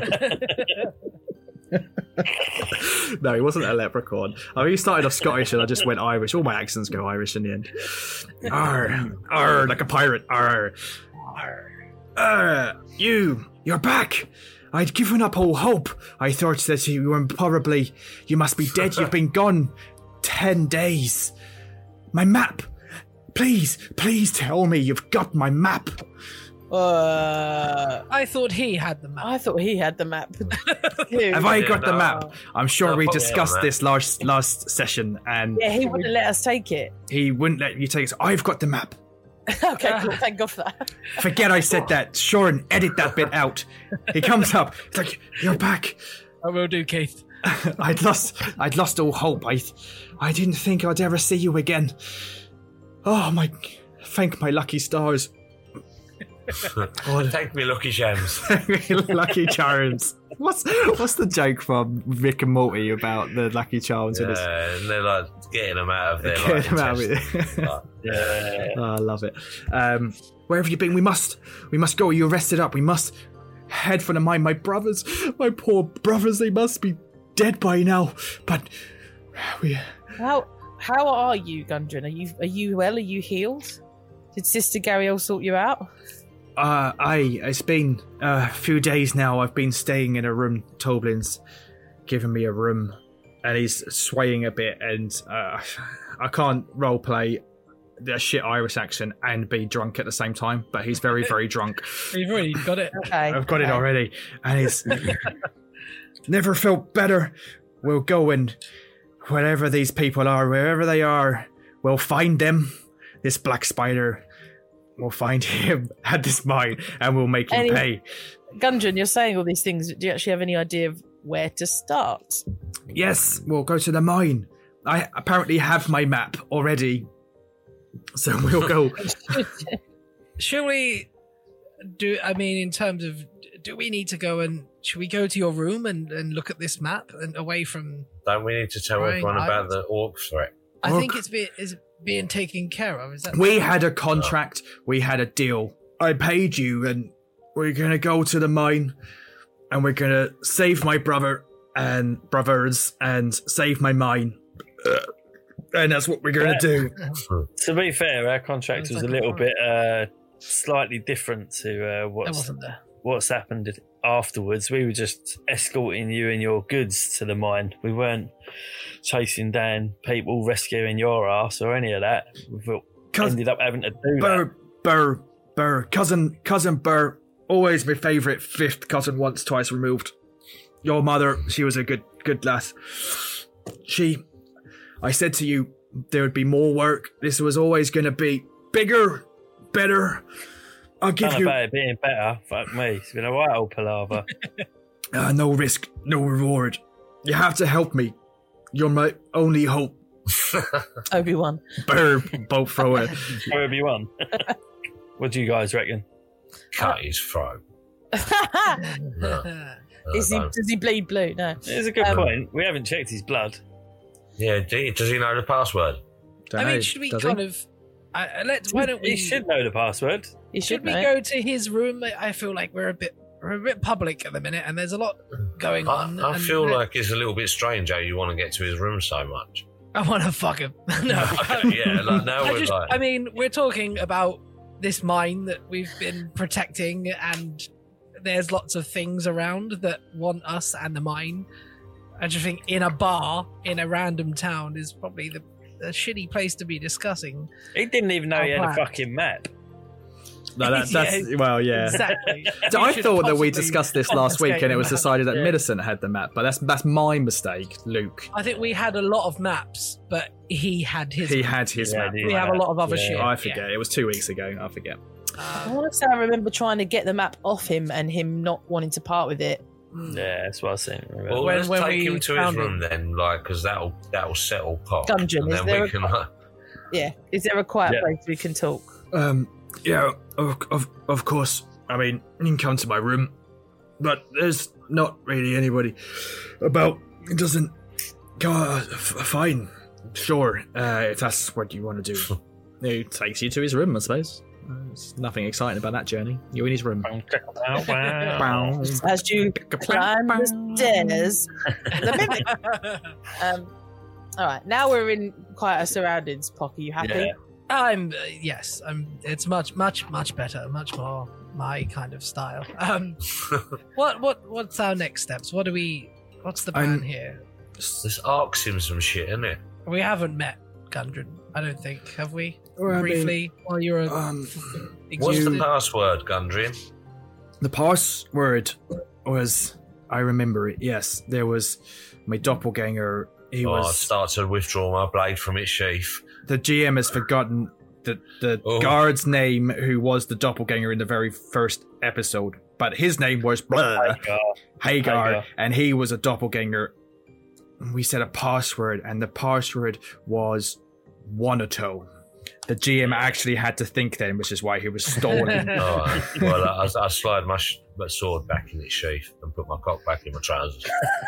No, he wasn't a leprechaun. I mean, he started off Scottish, and I just went Irish. All my accents go Irish in the end. Arr, arr, like a pirate. Arr, arr, arr. You, you're back. I'd given up all hope. I thought that you were probably, you must be dead. You've been gone ten days. My map. Please, please tell me you've got my map. Uh, I thought he had the map. I thought he had the map. Have I got the no. map? I'm sure No, we put me discussed on that. this last last session, and Yeah, he wouldn't let us take it. he wouldn't let you take it. So I've got the map. Okay, cool. Thank God for that. Forget I said that. Sean, edit that bit out. He comes up. It's like, you're back. I will do, Keith. I'd lost I'd lost all hope. I I didn't think I'd ever see you again. Oh my, thank my lucky stars. Take me lucky gems. Lucky Charms. What's what's the joke from Rick and Morty about the Lucky Charms? with Yeah, and they're like getting them out of their this- like, Get him out of intestines. it. Like, Yeah. Oh, I love it. Um, where have you been? We must, we must go. You're rested up. We must head for the mine. My brothers, my poor brothers, they must be dead by now. But we, How how are you, Gundren? Are you are you well? Are you healed? Did Sister Gariel sort you out? uh, I, it's been a few days now. I've been staying in a room. Toblin's given me a room, and he's swaying a bit, and uh, I can't roleplay a shit Irish accent and be drunk at the same time. But he's very, very drunk. You've already got it. Okay, I've got it okay. already, and it's never felt better. We'll go and wherever these people are, wherever they are, we'll find them. This black spider, we'll find him at this mine, and we'll make him Any- pay. Gundren, you're saying all these things. Do you actually have any idea of where to start? Yes, we'll go to the mine. I apparently have my map already, so we'll go. Should we do? I mean, in terms of, do we need to go and should we go to your room and, and look at this map and away from? Don't we need to tell Right, everyone I- about the orc threat? I Look. think it's be, is being taken care of. Is that We had a contract. We had a deal. I paid you, and we're gonna go to the mine, and we're gonna save my brother and brothers, and save my mine. Uh, and that's what we're gonna do. To be fair, our contract Sounds was like a a little plan. bit uh, slightly different to uh, That what's wasn't there. what's happened afterwards. We were just escorting you and your goods to the mine. We weren't chasing down people, rescuing your ass or any of that. We Cous- ended up having to do that. Burr, Burr, Burr, cousin, cousin Burr, always my favourite. Fifth cousin, once, twice removed. Your mother, she was a good, good lass. She, I said to you, there would be more work. This was always going to be bigger, better. I'll give None you about it being better. Fuck me. It's been a right old palaver. uh, no risk, no reward. You have to help me. You're my only hope. Obi-Wan. Burr, both throw it. Wherever you want. What do you guys reckon? Cut his throat. No, no, Is he, don't. does he bleed blue? No. It's a good Um, point. We haven't checked his blood. Yeah, do you- does he know the password? I mean, should we Does he? kind of? Uh, let why don't we? He should know the password. He Should should we know. go to his room? I feel like we're a bit we're a bit public at the minute, and there's a lot going I, on. I and feel let- like it's a little bit strange how you want to get to his room so much. I want to fuck him. no, Yeah, like now I we're just, like, I mean, we're talking about this mine that we've been protecting, and there's lots of things around that want us and the mine. I just think in a bar in a random town is probably the a shitty place to be discussing. He didn't even know he had a Alright. fucking map. No, that, that's well, yeah. Exactly. So We I should thought that we possibly discussed this last week, and it was confiscate decided that Yeah. Millicent had the map. But that's that's my mistake, Luke. I think we had a lot of maps, but he had his. He had his Yeah, map. dude. we have a lot of other Yeah. shit. I forget. It was two weeks ago. I forget. I Um, want to say I remember trying to get the map off him and him not wanting to part with it. Yeah, that's what I was saying. well, when- let's when take we him to his found room then, like, because that'll that'll settle pot. Gungeon, and is then there we a- can. Uh, Yeah. Is there a quiet Yeah. place we can talk? Um, yeah, of of, of course. I mean, you can come to my room, but there's not really anybody about. It doesn't. Uh, f- fine, sure. Uh, if that's what you want to do, he takes you to his room, I suppose. Uh, There's nothing exciting about that journey. You're in his room. As you climb the stairs, the mimic. Um, all right, now we're in quite a surroundings. Pock, are you happy? Yeah. I'm uh, yes. I'm. It's much, much, much better. Much more my kind of style. Um, what, what, what's our next steps? What do we? What's the plan I'm- here? This arcs him some shit, isn't it? We haven't met Gundren. I don't think have we? Well, I mean, Briefly, while you were Um, What's the exhausted? password, Gundren? the password was. I remember it. Yes, there was my doppelganger. He Oh, I was. start to withdraw my blade from its sheath. The G M has forgotten the the Oh. guard's name, who was the doppelganger in the very first episode, but his name was blah, Hagar, Hagar. and he was a doppelganger. We said a password, and the password was Wanato. The G M actually had to think then, which is why he was stolen. All right. Well, I, I slide my, sh- my sword back in its sheath and put my cock back in my trousers.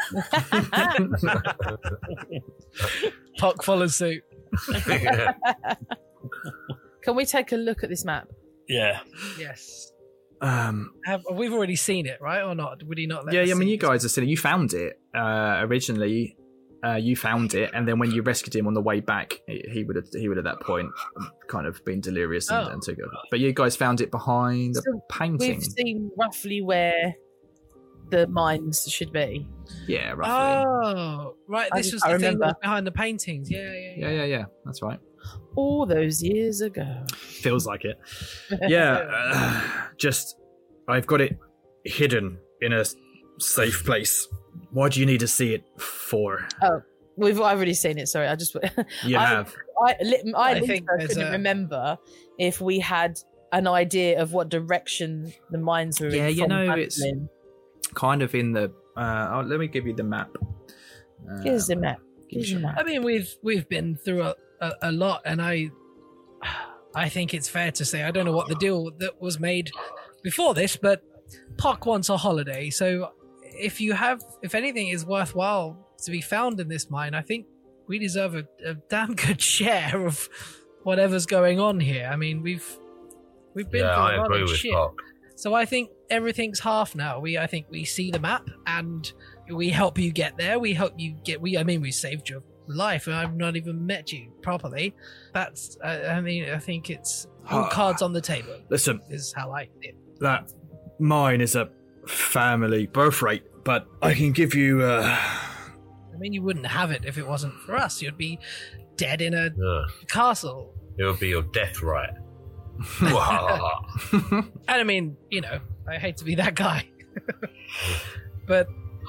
Puck follows suit. Yeah. Can we take a look at this map? Yeah. Yes. um, Have, we've already seen it, right, or not? Would he not let yeah, us yeah. I mean, see you it? guys have seen it. You found it uh, originally. Uh, you found it, and then when you rescued him on the way back, he he would have he would at that point kind of been delirious and, Oh. and took it. But you guys found it behind the So painting. We've seen roughly where the mines should be. Yeah, roughly. Oh, right. I This just- was I the thing remember. that was behind the paintings. Yeah, yeah, yeah. yeah, yeah, yeah. That's right. All those years ago. Feels like it. Yeah, uh, just I've got it hidden in a safe place. What do you need to see it for? We've I've already seen it. Sorry, I just You I- have. I, li- I, I think think I there's couldn't a- remember if we had an idea of what direction the mines were in. Yeah, you from know, it's- Madeline. Kind of in the. Uh, oh, let me give you the map. Uh, Here's the map. Here's the map. I mean, we've we've been through a, a, a lot, and I I think it's fair to say I don't know what the deal that was made before this, but Puck wants a holiday. So if you have, if anything is worthwhile to be found in this mine, I think we deserve a, a damn good share of whatever's going on here. I mean, we've we've been Yeah, through a I lot agree of with shit. Puck. So I think everything's half now. We I think we see the map and we help you get there. We help you get. We I mean we saved your life, and I've not even met you properly. That's uh, I mean I think it's all cards on the table. Listen, Is how I see it. that mine is a family birthright, but I can give you. Uh, I mean you wouldn't have it if it wasn't for us. You'd be dead in a Yeah. castle. It would be your death right. Wow. And I mean you know I hate to be that guy, but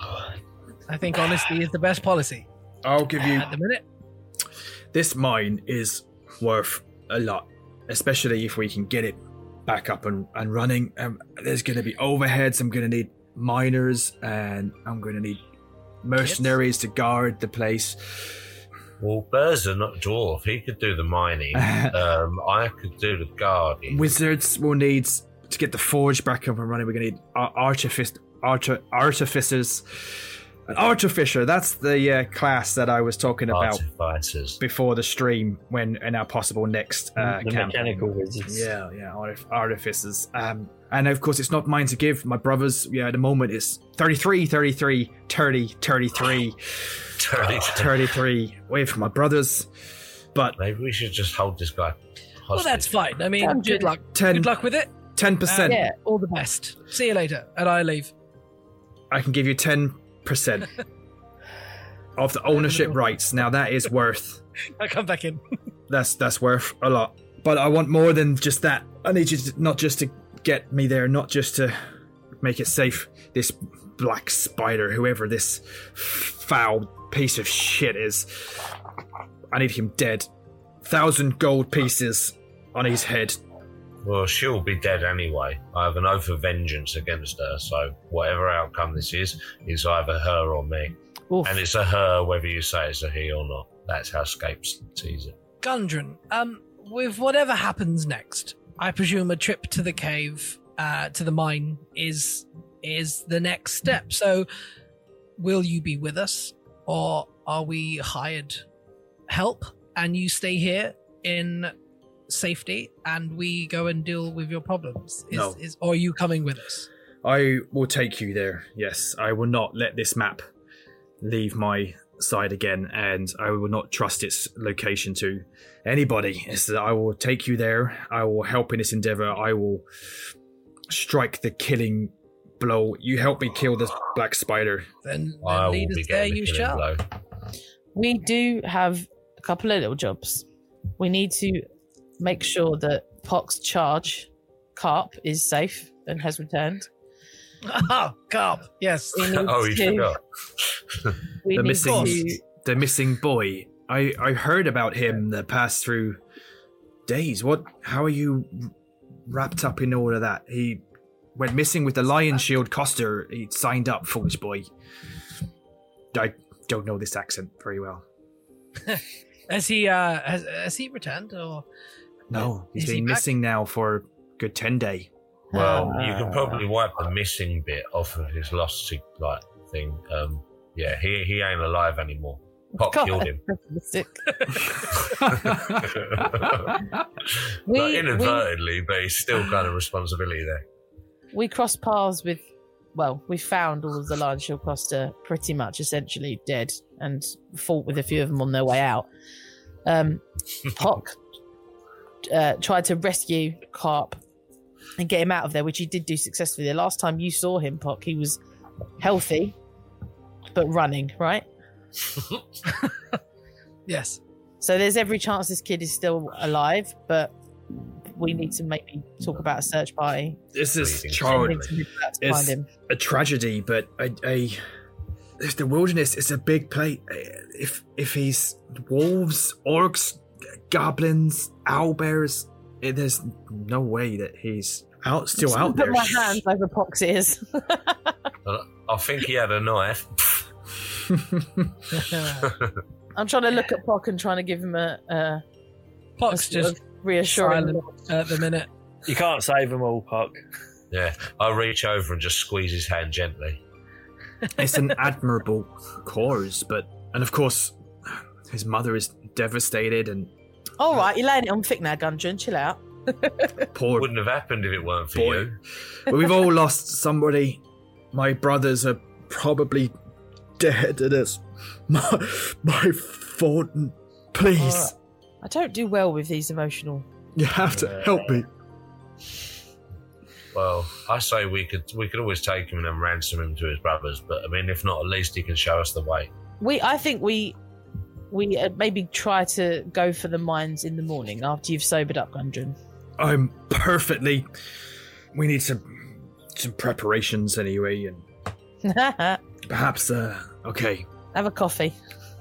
I think honesty is the best policy I'll give you. at the minute. This mine is worth a lot, especially if we can get it back up and, and running. Um, there's going to be overheads. I'm going to need miners, and I'm going to need mercenaries to guard the place. Well, Burr's a not dwarf. He could do the mining. um, I could do the guarding. Wizards will need to get the forge back up and running. We're going to need ar- artific- arti- artificers. An artificer, that's the uh, class that I was talking about Artificers. before the stream when in our possible next uh, the campaign. mechanical wizards. Yeah, yeah, artif- artificers. Um, and of course, it's not mine to give. My brothers, yeah, at the moment it's thirty-three, thirty-three, thirty, thirty-three, Dirty. thirty-three with my brothers. But Maybe we should just hold this guy hostage. Well, that's fine. I mean, Sounds good good. luck. ten, Good luck with it. ten percent. Yeah. All the best. See you later. And I leave. I can give you ten percent of the ownership rights. Now that is worth. I come back in. That's that's worth a lot. But I want more than just that. I need you to, not just to get me there, not just to make it safe. This black spider, whoever this foul piece of shit is, I need him dead. Thousand gold pieces on his head. Well, she'll be dead anyway. I have an oath of vengeance against her, so whatever outcome this is, is either her or me. Oof. And it's a her whether you say it's a he or not. That's how Scapes sees it. Gundren, um, with whatever happens next, I presume a trip to the cave uh, to the mine is is the next step. So, will you be with us, or are we hired help and you stay here in safety and we go and deal with your problems? Is, No. is or are you coming with us? I will take you there. Yes, I will not let this map leave my side again, and I will not trust its location to anybody. It's that I will take you there. I will help in this endeavor. I will strike the killing blow. You help me kill this black spider. Then, I then will lead be us there. getting You the killing shall. blow. We do have a couple of little jobs. We need to make sure that Pock's charge, Carp, is safe and has returned. Ah, Carp. Yes. We need Oh, you to, forgot. we The need missing, to the missing boy. I I heard about him the past through days. What? How are you wrapped up in all of that? He went missing with the Lion Shield Coster. He signed up, foolish boy. I don't know this accent very well. Has he uh has, has he returned or No, he's Is he been back? missing now for a good ten day. Well, you Ah. can probably wipe the missing bit off of his lost sig- like thing. Um, yeah, he he ain't alive anymore. Pop God, killed him. pessimistic. Like, we, inadvertently, but he's still got a responsibility there. we crossed paths with, well, we found all of the Lion Shield Costa pretty much essentially dead and fought with a few of them on their way out. Um, Pock uh, tried to rescue Carp and get him out of there, which he did do successfully. The last time you saw him, Pock, he was healthy but running, right? yes. So there's every chance this kid is still alive, but we need to maybe talk about a search party. This is Bleeding child. Sending some people out to It's find him. a tragedy, but a, a if the wilderness is a big place. If if he's wolves, orcs, goblins, owlbears, eh, there's no way that he's out still Just out put there. my hands over Pock's ears. I think he had a knife. I'm trying to look at Pock and trying to give him a, a, a Pock's sort just of reassuring silent look. at the minute. You can't save them all, Puck. Yeah, I reach over and just squeeze his hand gently. It's an admirable cause, but and of course, his mother is devastated and All right, you're laying it on thick now, Gundren. Chill out. poor. Wouldn't have happened if it weren't for Boy. you. But we've all lost somebody. My brothers are probably dead, and it's my my fault. Please, All right. I don't do well with these emotional. you have to help me. Well, I say we could we could always take him and then ransom him to his brothers. But I mean, if not, at least he can show us the way. We, I think we, we uh, maybe try to go for the mines in the morning after you've sobered up, Gundren. I'm perfectly. We need some some preparations anyway, and Have perhaps. Uh, okay. a coffee.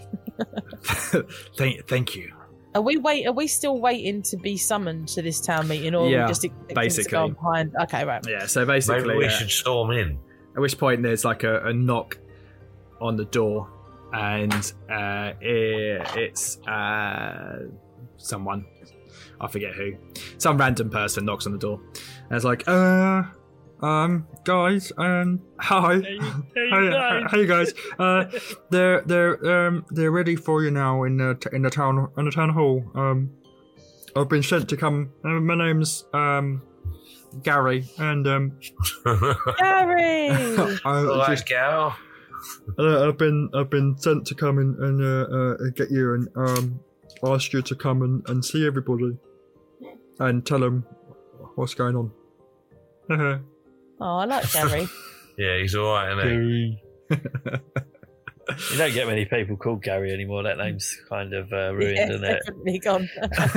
thank thank you. Are we wait? Are we still waiting to be summoned to this town meeting, or are Yeah, we just expecting basically. to go on behind? Okay, right. Yeah. So basically, Maybe we uh, should storm in. at which point there's like a, a knock on the door, and uh, it, it's uh, someone. I forget who. Some random person knocks on the door, and it's like, uh, um, guys, um, hi, Hey, hey, guys. hey, guys. Uh, they're they're um they're ready for you now in the t- in the town in the town hall. Um, I've been sent to come. Uh, my name's um Gary, and um, Gary. I All right, just gal. Uh, I've been I've been sent to come and, and uh, uh, get you and um, ask you to come and, and see everybody and tell them what's going on. Oh, I like Gary. Yeah, he's all right, isn't he? Gary. You don't get many people called Gary anymore. That name's kind of uh, ruined, Yeah, isn't it? definitely gone.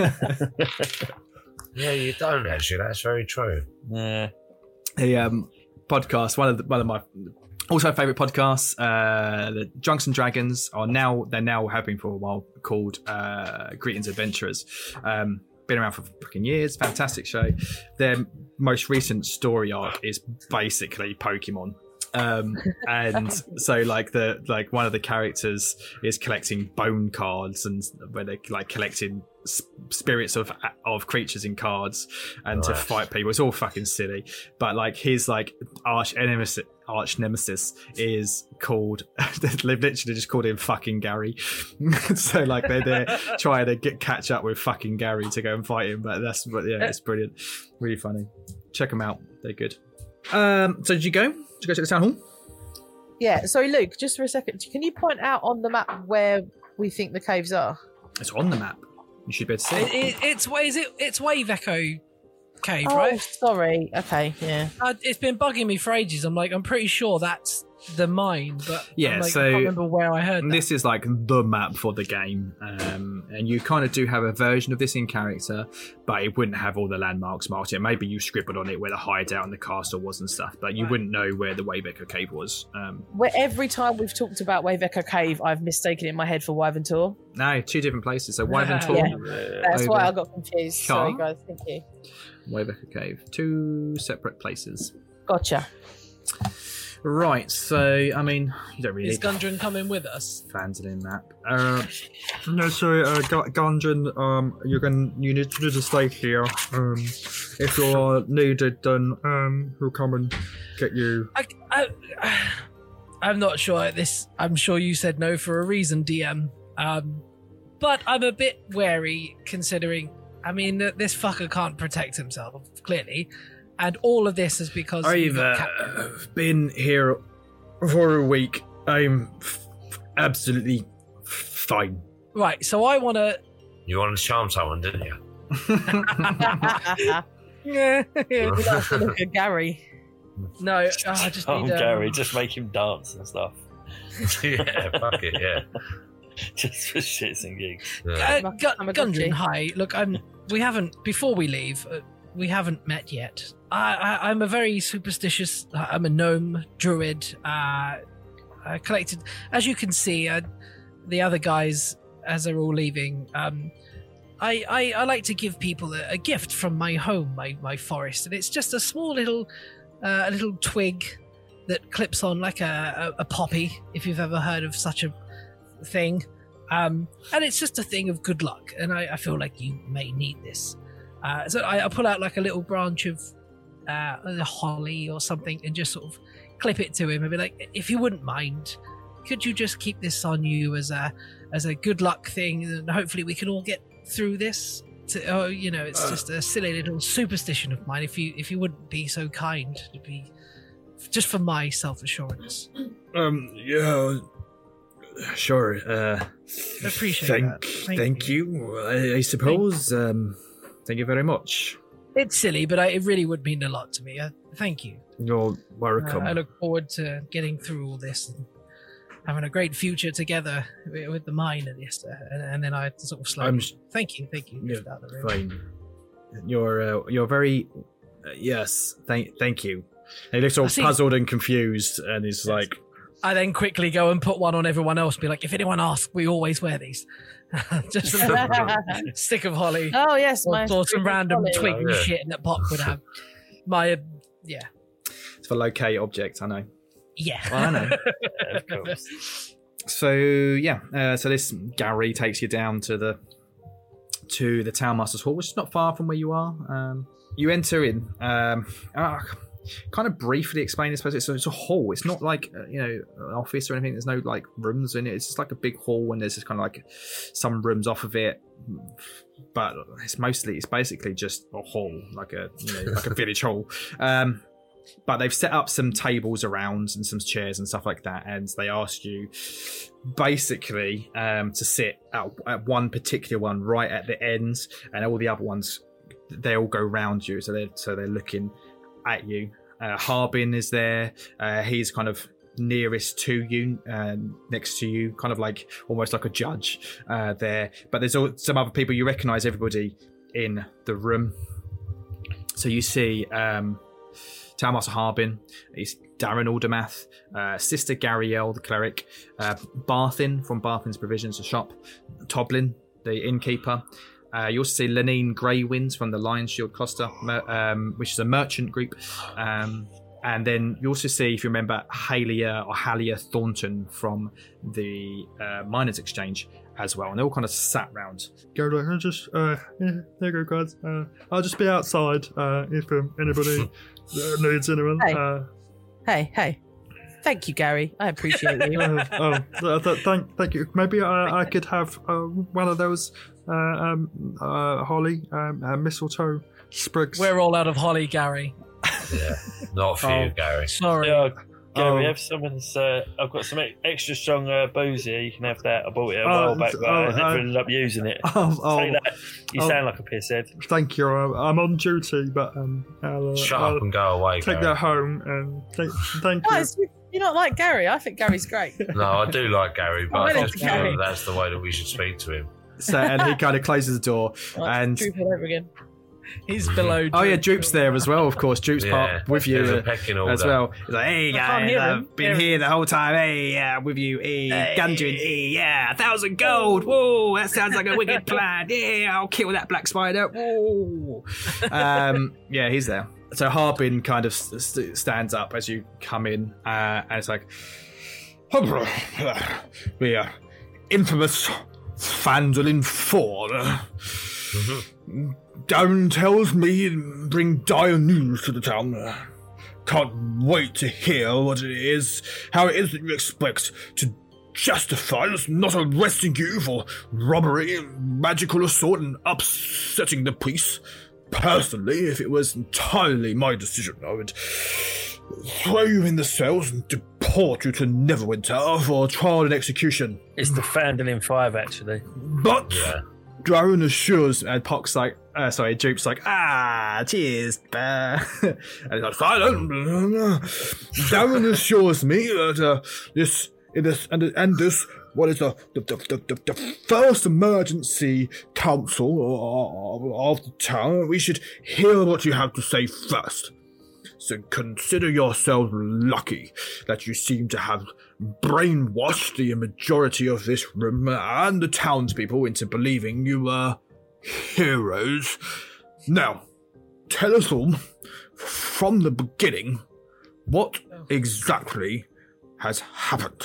Yeah, you don't actually. That's very true. Yeah. a um, podcast, one of the, one of my also favorite podcasts, uh, the Drunks and Dragons are now they're now have been for a while called uh, Greetings Adventurers. Um, been around for fucking years. Fantastic show. Their most recent story arc is basically Pokemon. Um, and so like the like one of the characters is collecting bone cards and where they're like collecting s- spirits of of creatures in cards and to Nice. fight people. It's all fucking silly. But like his like arch nemesis, arch nemesis is called. They've literally just called him fucking Gary. So like they're, they're trying to get catch up with fucking Gary to go and fight him. But that's but yeah, it's brilliant, really funny. Check them out. They're good. Um, so did you go? Did you go to the town hall? Yeah. Sorry, Luke. Just for a second, can you point out on the map where we think the caves are? It's on the map. You should be able to see It, it. it, it's is it it's Wave Echo Cave, Oh, right? sorry. Okay. Yeah. Uh, it's been bugging me for ages. I'm like, I'm pretty sure that's the mine, but Yeah, I'm like, so I can't remember where I heard that. This is like the map for the game, um, and you kind of do have a version of this in character, but it wouldn't have all the landmarks marked. It maybe you scribbled on it where the hideout and the castle was and stuff, but you Right. wouldn't know where the Wave Echo Cave was. Um, Where every time we've talked about Wave Echo Cave, I've mistaken it in my head for Wyvern Tor. no, two different places. So Wyvern Tor, Yeah. Uh, That's why Over. I got confused. Sorry, Sure. guys. Thank you. Wave Echo Cave, two separate places. Gotcha. Right. So I mean, you don't really Is need Gundren coming with us? Phandalin map. Uh, no, sorry, uh, Gu- Gundren, um, you're gonna you need to, need to stay here. Um, if you're needed, then um, we'll come and get you. I, I, I'm not sure. This. I'm sure you said no for a reason, D M. Um, but I'm a bit wary considering. I mean, th- this fucker can't protect himself clearly, and all of this is because we I've got uh, captured. been here for a week. I'm f- absolutely fine. Right. So I want to. You wanted to charm someone, didn't you? Yeah. We like to look at Gary. No, oh, I just Oh, need um, Gary, just make him dance and stuff. yeah, fuck it, yeah. Just for shits and gigs. yeah. Uh, Gu- Tamagotchi. Gundren, hi. Look, I'm. We haven't before we leave. Uh, we haven't met yet. I, I, I'm a very superstitious. I'm a gnome druid. Uh, I collected, as you can see, uh, the other guys as they're all leaving. Um, I, I, I like to give people a, a gift from my home, my, my forest, and it's just a small little, uh, a little twig that clips on like a, a, a poppy. If you've ever heard of such a thing. Um, and it's just a thing of good luck, and I, I feel like you may need this. Uh, so I, I pull out like a little branch of uh, a holly or something and just sort of clip it to him and be like, if you wouldn't mind, could you just keep this on you as a as a good luck thing, and hopefully we can all get through this. To, oh, you know, it's just a silly little superstition of mine. If you if you wouldn't be so kind to be, just for my self assurance. Um, yeah, sure. Uh, Appreciate thank, that. Thank thank you. I, I suppose. Um, thank you very much. It's silly, but I, it really would mean a lot to me. Uh, thank you. You're Uh, welcome. I look forward to getting through all this and having a great future together with, with the mine and yes, uh, and, and then I sort of slowly. I'm s- thank you, thank you. Yeah, Lift out the room. Fine. You're uh, you're very uh, yes. Thank thank you. And he looks all I see- puzzled and confused, and he's like, I then quickly go and put one on everyone else. Be like, if anyone asks, we always wear these. Just a little stick of holly, Oh yes, or, my or some random holly. twig Oh, and yeah. shit that Pop would have. My uh, yeah, it's for locate object. I know. yeah. Well, I know. Yeah, of course. So yeah, uh, so this Gary takes you down to the to the Townmaster's Hall, which is not far from where you are. Um, you enter in. Um, ah, kind of briefly explain this place. It's, it's a hall. It's not like uh, you know an office or anything. There's no like rooms in it. It's just like a big hall, and there's just kind of like some rooms off of it. But it's mostly it's basically just a hall, like a you know like a village hall. Um, but they've set up some tables around and some chairs and stuff like that, and they ask you basically um, to sit at, at one particular one right at the end, and all the other ones they all go round you, so they're so they're looking at you. Uh, Harbin is there. Uh, he's kind of nearest to you, uh, next to you, kind of like almost like a judge uh, there. But there's all, some other people. You recognise everybody in the room. So you see um, Townmaster Harbin, he's Darren Aldermath, uh, Sister Gariel, the cleric, uh, Barthin from Barthin's Provisions, the shop, Toblin, the innkeeper. Uh, you also see Lenine Greywinds from the Lion Shield Costa, mer- um, which is a merchant group. Um, and then you also see, if you remember, Halia or Halia Thornton from the uh, Miners Exchange. as well, and they all kind of sat round. Go like, I'll just, uh, yeah, there you go, guys. Uh, I'll just be outside uh, if um, anybody uh, needs anyone. Hey. Uh, Hey, hey. Thank you, Gary. I appreciate you. uh, oh, th- th- thank, thank you. Maybe I, I could have uh, one of those uh, um, uh, holly, um, uh, mistletoe sprigs. We're all out of holly, Gary. Yeah, not for Oh. you, Gary. Sorry. Yeah, Gary, Oh. have someone's. Uh, I've got some e- extra strong uh, booze here. You can have that. I bought it a Oh, while back, but I oh, never uh, ended up using it. Oh, oh, Say that. You oh. sound like a pisshead. Thank you. Uh, I'm on duty, but um, I'll, uh, Shut I'll up and go away, take Gary. that home and thank, thank you. Guys, you- you're not like Gary. I think Gary's great. No, I do like Gary, but I'm I willing just to feel Gary. that that's the way that we should speak to him. So, and he kind of closes the door, Like, and Droop all over again. He's below. oh yeah, Droop. Droop's there as well. Of course, Droop's Yeah, part with you. there's a uh, pecking order. as well. He's like, hey I can't guys, hear I've him. been There he here the whole time. Hey, yeah, with you. Hey, Gundren. Hey, yeah, a thousand gold. Whoa, that sounds like a wicked plan. Yeah, I'll kill that black spider. Whoa. um, yeah, he's there. So Harbin kind of st- stands up as you come in, uh, and it's like, the uh, infamous Fandolin Ford. Mm-hmm. Darren tells me to bring dire news to the town. Can't wait to hear what it is, how it is that you expect to justify us not arresting you for robbery, magical assault, and upsetting the peace. Personally, if it was entirely my decision, I would throw you in the cells and deport you to Neverwinter for trial and execution. It's the Fandolin Five, actually. But Yeah. Darren assures, and Pock's like, uh, sorry, Droop's like, ah, cheers, uh, and he's like, silent. Darren assures me that uh, this, this, and, and this, what is the the, the, the, the first emergency council of the town? We should hear what you have to say first. So consider yourselves lucky that you seem to have brainwashed the majority of this room and the townspeople into believing you were heroes. Now, tell us all, from the beginning, what exactly has happened.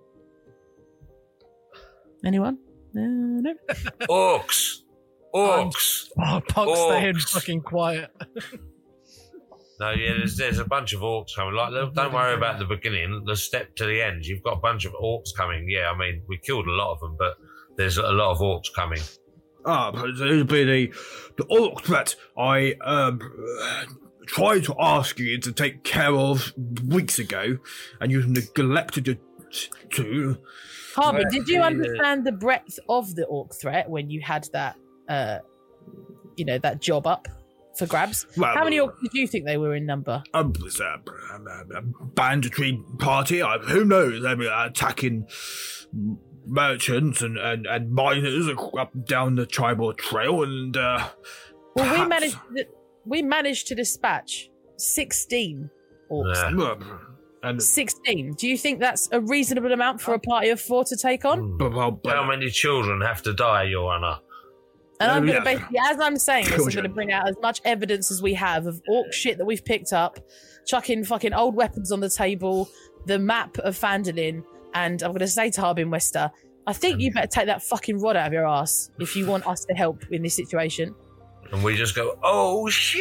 Anyone? No, no. Orcs! Orcs! Oh, Punk Orcs. staying fucking quiet. No, yeah, there's, there's a bunch of orcs coming. Like, don't worry about the beginning. The step to the end. You've got a bunch of orcs coming. Yeah, I mean, we killed a lot of them, but there's a lot of orcs coming. Ah, but it would be the, the orc that I um, tried to ask you to take care of weeks ago, and you neglected it to. Harvey, did you Right. understand the breadth of the orc threat when you had that, uh, you know, that job up for grabs? Well, How many orcs did you think they were in number? Um, it's a, a, a banditry party. I, who knows? They were attacking merchants and, and, and miners up down the tribal trail, and uh, Well, we perhaps- managed. We managed to dispatch sixteen orcs. Yeah. Well, and Sixteen. Do you think that's a reasonable amount for a party of four to take on? Mm. but, well, but, How many children have to die, Your Honour? And I'm Um, going to yeah. basically, as I'm saying this, I'm going to Children. bring out as much evidence as we have of orc shit that we've picked up, chucking fucking old weapons on the table, the map of Fandolin, and I'm going to say to Harbin Wester, I think you better take that fucking rod out of your ass if you want us to help in this situation. And we just go, oh, shit!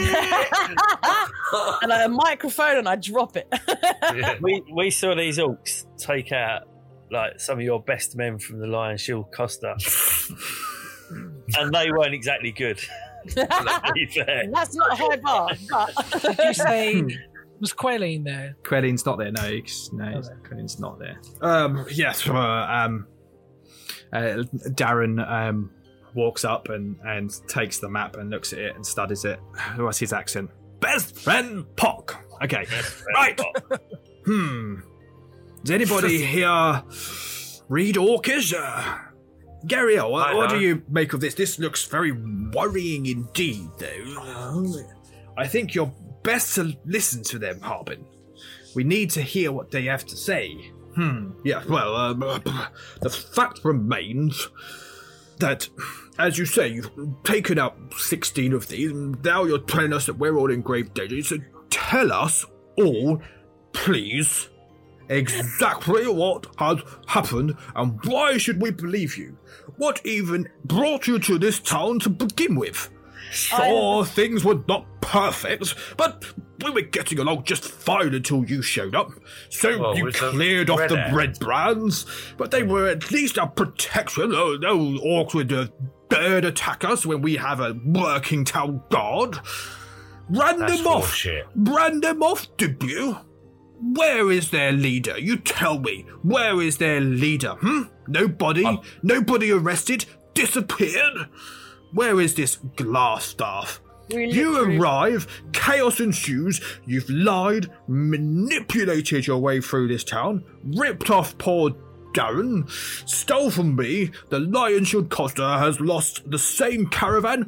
And I, a microphone and I drop it. Yeah. We we saw these orcs take out like some of your best men from the Lion Shield Costa, and they weren't exactly good. To be fair. That's not a high bar, but Did you say was Quelline there? Quelline's not there. No, he's- no, he's- Quelline's not there. Um, yes. Uh, um, uh, Darren um walks up and and takes the map and looks at it and studies it. What's his accent? Best friend Pock. Okay, right. Hmm. Does anybody here read Orcish? Uh, Gary, what, I what do know. you make of this? This looks very worrying indeed, though. I think you're best to listen to them, Harbin. We need to hear what they have to say. Hmm. Yeah, well, um, the fact remains that, as you say, you've taken out sixteen of these, and now you're telling us that we're all in grave danger. So tell us all, please, exactly what has happened, and why should we believe you? What even brought you to this town to begin with? Sure, I... things were not perfect, but we were getting along just fine until you showed up. So well, you cleared off the bread brands, but they were at least a protection. Oh, no orcs would uh, dare attack us when we have a working town guard. Ran That's them off. Shit. Ran them off, did you? Where is their leader? You tell me. Where is their leader? Hmm? Nobody? I'm... Nobody arrested? Disappeared? Where is this glass staff? You arrive, chaos ensues, you've lied, manipulated your way through this town, ripped off poor Darren, stole from me, the Lion Shield Costa has lost the same caravan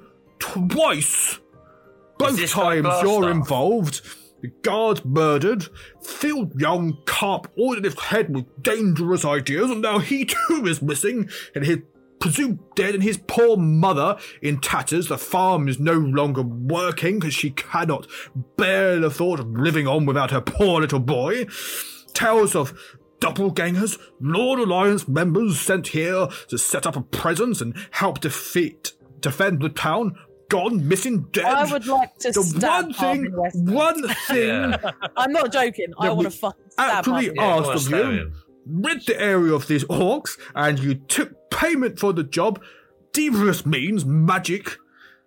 twice. Both times you're staff? involved. The guard murdered, filled young Carp all in his head with dangerous ideas, and now he too is missing, and his presumed dead, and his poor mother in tatters. The farm is no longer working because she cannot bear the thought of living on without her poor little boy. Tales of doppelgangers, Lord Alliance members sent here to set up a presence and help defeat, defend the town. Gone, missing, dead. I would like to the stab one thing, one thing. Yeah. I'm not joking. I want to fucking stab actually Harvey. asked yeah, of you. Rid the area of these orcs, and you took payment for the job. Devious means, magic.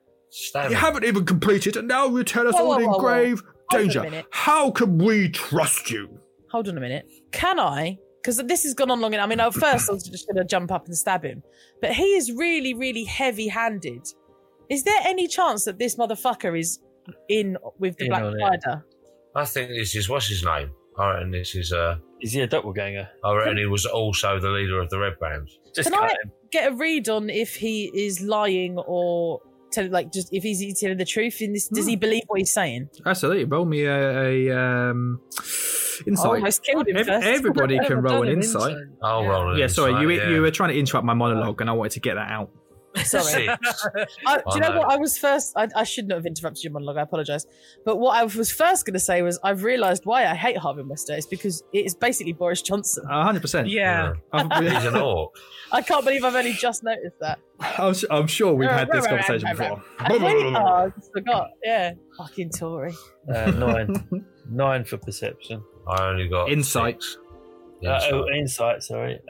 Stab you him. haven't even completed, and now you tell us Whoa, all whoa, in whoa, whoa. grave Hold danger. on a minute. How can we trust you? Hold on a minute. Can I? Because this has gone on long enough. I mean, at first I was just going to jump up and stab him. But he is really, really heavy-handed. Is there any chance that this motherfucker is in with the In Black on it. Spider? I think this is, what's his name? I reckon this is, uh, Is he a doppelganger? I reckon he was also the leader of the Red Bands. Just Can cut I him. get a read on if he is lying or tell, like just if he's telling the truth? In this, does he believe what he's saying? Absolutely. Roll me a, a um, I insight. almost killed him Ev- first. everybody can roll an insight. I'll roll an Yeah, sorry, insight, you yeah. you were trying to interrupt my monologue, and I wanted to get that out. Sorry. Six. I, do you I know know. what? I was first. I, I shouldn't have interrupted your monologue. I apologise. But what I was first going to say was I've realised why I hate Harvey Wester. It's because it is basically Boris Johnson. A hundred percent. Yeah. He's an orc. I can't believe I've only just noticed that. I'm, su- I'm sure we've had this conversation before. I really- oh, I just forgot. Yeah, fucking Tory. Uh, nine. nine for perception. I only got Insight. six. Uh, Insight. oh, insight, sorry.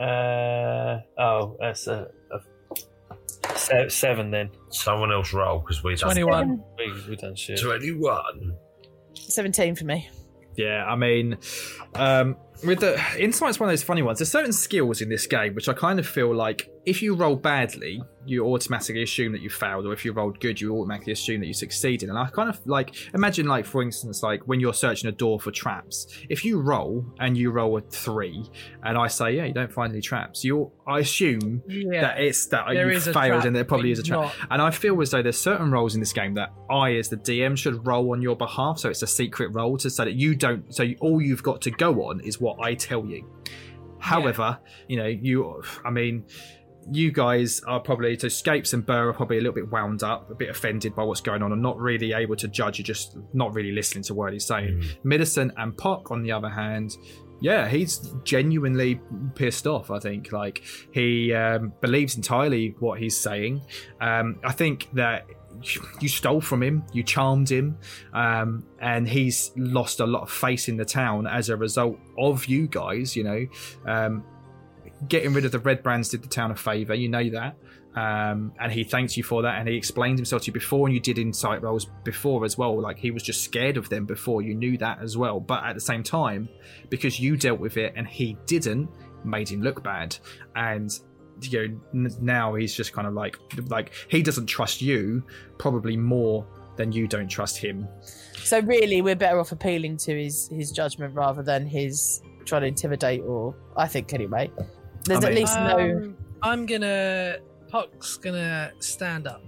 Uh, oh, that's a, a se- seven then. Someone else roll because we done twenty-one. We, we done shit. twenty-one. seventeen for me. Yeah, I mean, um, with the insight's one of those funny ones. There's certain skills in this game which I kind of feel like if you roll badly, you automatically assume that you failed, or if you rolled good, you automatically assume that you succeeded. And I kind of like imagine, like for instance, like when you're searching a door for traps. If you roll and you roll a three, and I say, yeah, you don't find any traps, you I assume Yeah. that it's that There you is a failed trap, and there probably but is a trap. not- And I feel as though there's certain roles in this game that I, as the D M, should roll on your behalf. So it's a secret roll to so that you don't. So you, all you've got to go on is what I tell you. However, you know, you. I mean, you guys are probably so Scapes and Burr are probably a little bit wound up, a bit offended by what's going on, and not really able to judge. You're just not really listening to what he's saying. Mm. Millicent and Pock, on the other hand. Yeah, he's genuinely pissed off, I think. Like, he um, believes entirely what he's saying. Um, I think that you stole from him, you charmed him, um, and he's lost a lot of faith in the town as a result of you guys, you know. Um, getting rid of the Red Brands did the town a favour, you know that. Um, and he thanks you for that, and he explained himself to you before, and you did insight rolls before as well. Like, he was just scared of them before, you knew that as well. But at the same time, because you dealt with it and he didn't, made him look bad. And you know, n- now he's just kind of like like he doesn't trust you probably more than you don't trust him. So really, we're better off appealing to his his judgment rather than his trying to intimidate. Or I think anyway. There's I at mean- least no. Um, I'm gonna. Puck's gonna stand up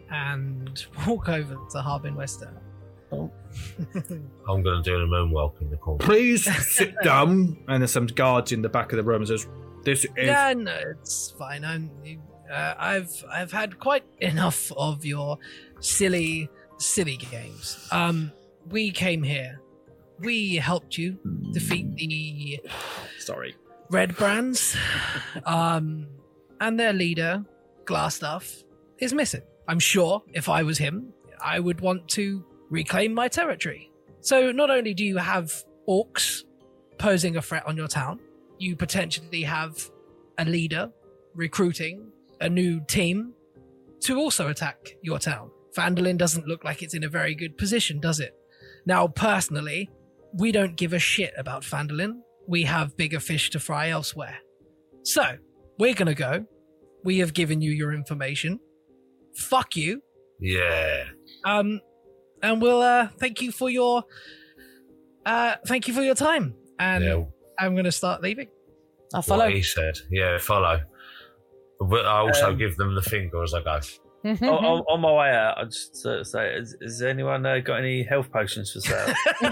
and walk over to Harbin Wester. Oh. I'm going to do a moonwalk in the corner. Please sit down. And there's some guards in the back of the room and says, this is Yeah, no, it's fine. I'm. Uh, I've I've had quite enough of your silly silly games. Um, we came here. we helped you defeat the Sorry. Red Brands, um, and their leader, Glassstaff, is missing. I'm sure if I was him, I would want to reclaim my territory. So not only do you have orcs posing a threat on your town, you potentially have a leader recruiting a new team to also attack your town. Phandalin doesn't look like it's in a very good position, does it? Now, personally, we don't give a shit about Phandalin. We have bigger fish to fry elsewhere. So, we're gonna go. We have given you your information. Fuck you. Yeah. Um, and we'll uh, thank you for your uh, thank you for your time. And Yeah. I'm gonna start leaving. I'll follow. What he said. Yeah, follow. But I also Um, give them the finger as I go. on, on, on my way out, I just uh, say, has, has anyone uh, got any health potions for sale?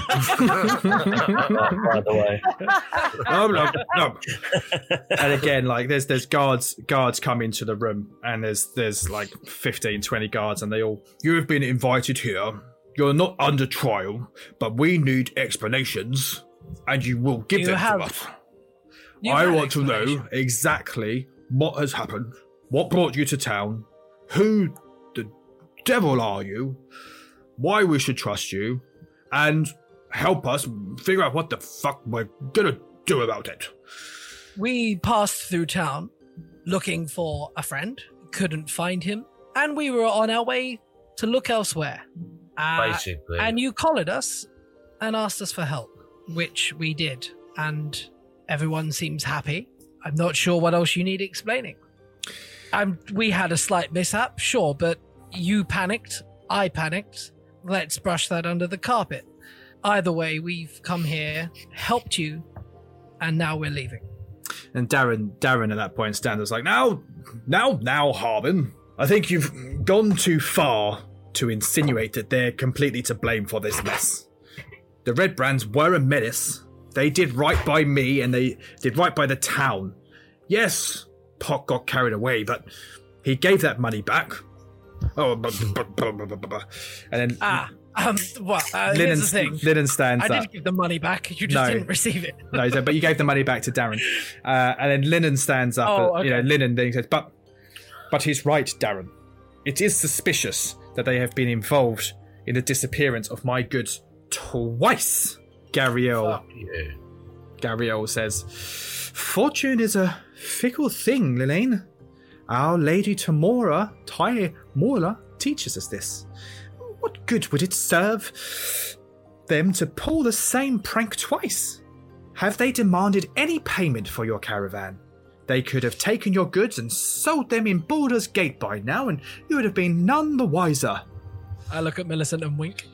By the way. No, no, no. And again, like there's there's guards guards come into the room, and there's there's like fifteen, twenty guards, and they all, You have been invited here. You're not under trial, but we need explanations, and you will give You them have- to us. You've I had want to know explanation. exactly what has happened, what brought you to town, who the devil are you, why we should trust you, and help us figure out what the fuck we're gonna do about it. We passed through town looking for a friend, couldn't find him, and we were on our way to look elsewhere. Uh, Basically. and you collared us and asked us for help, which we did, and everyone seems happy. I'm not sure what else you need explaining. Um, we had a slight mishap, sure, but you panicked, I panicked. Let's brush that under the carpet. Either way, we've come here, helped you, and now we're leaving. and Darren Darren at that point stands like, Now, now, now, Harbin, I think you've gone too far to insinuate that they're completely to blame for this mess. The Red Brands were a menace. They did right by me, and they did right by the town. Yes, Pock got carried away, but he gave that money back. Oh, but, but, but, but, but, but. And then Ah, um, well, uh, Lennon, here's the thing. Lennon stands I up. didn't give the money back. You just No. didn't receive it. No, so- but you gave the money back to Darren. Uh, and then Lennon stands up. Oh, uh, You know, okay. Lennon then says, but, but he's right, Darren. It is suspicious that they have been involved in the disappearance of my goods twice. Gariel, Fuck you. Gariel says, fortune is a fickle thing, Lilane. Our Lady Tamora, Tai Morla, teaches us this. What good would it serve them to pull the same prank twice? Have they demanded any payment for your caravan? They could have taken your goods and sold them in Baldur's Gate by now, and you would have been none the wiser. I look at Millicent and wink.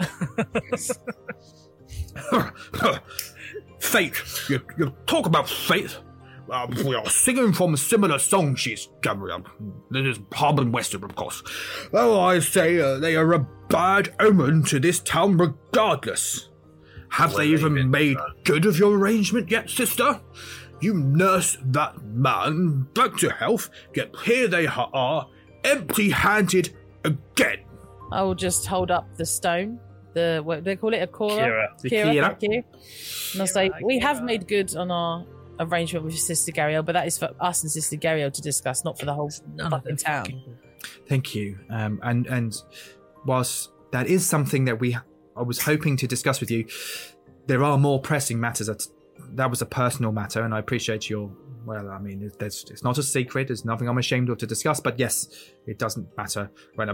Fate. You, you talk about fate. Uh, we are singing from similar song sheets, Gabriel. This is Harbin Western, of course. Oh, I say uh, they are a bad omen to this town regardless. Have Well, they even leave it, made uh, good of your arrangement yet, sister? You nursed that man back to health, yet here they ha- are, empty-handed again. I will just hold up the stone. The what do they call it? A Kira? Kira. The Kira, Kira. thank you. And I'll say, Kira, we have Kira. made good on our arrangement with Sister Gariel, but that is for us and Sister Gariel to discuss, not for the whole None of fucking them town. fucking- Thank you. Um, and and whilst that is something that we I was hoping to discuss with you, there are more pressing matters. That that was a personal matter, and I appreciate your. Well, I mean, it- there's, it's not a secret. There's nothing I'm ashamed of to discuss. But yes, it doesn't matter when I.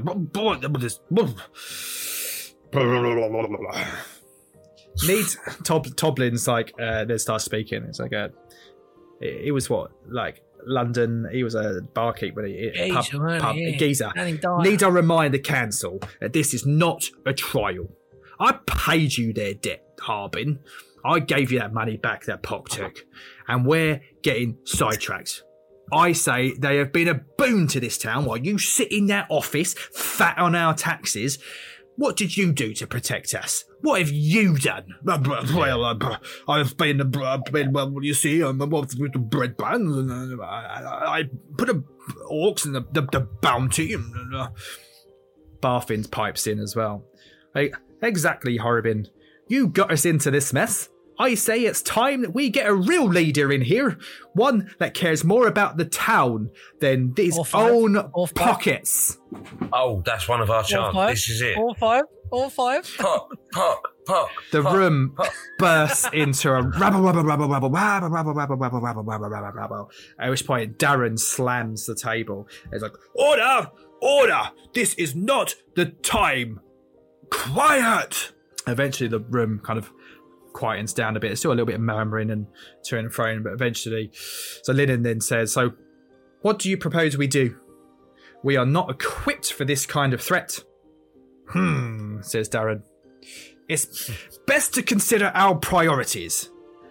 Need Tob, Toblin's like uh, then starts speaking. It's like a. It, it was what like London. He was a barkeep, but he Geezer, pub, wasn't pub he? geezer. And he died. Need I remind the council that this is not a trial? I paid you their debt, Harbin. I gave you that money back that Pock took, and we're getting sidetracked. I say they have been a boon to this town while you sit in that office, fat on our taxes. What did you do to protect us? What have you done? Well, uh, I've been, uh, been well, you see, I'm with the bread bands, and uh, I, I put a orcs in the, the, the bounty, and uh, Barfin pipes in as well. Like, exactly, Horribin. You got us into this mess. I say it's time that we get a real leader in here. One that cares more about the town than his own pockets. Oh, that's one of our chants. This is it. All five. All five. Pop, pop, pop. The pop, room pop. bursts into a rabble, rabble, rabble, rabble, rabble, rabble, rabble, rabble, rabble, rabble, rabble, rabble. At which point, Darren slams the table. It's like, Order! Order! This is not the time. Quiet! Eventually, the room kind of quietens down a bit. It's still a little bit of murmuring and to and fro, but eventually, so Linen then says, so what do you propose we do? We are not equipped for this kind of threat. Hmm, says Darren. It's best to consider our priorities.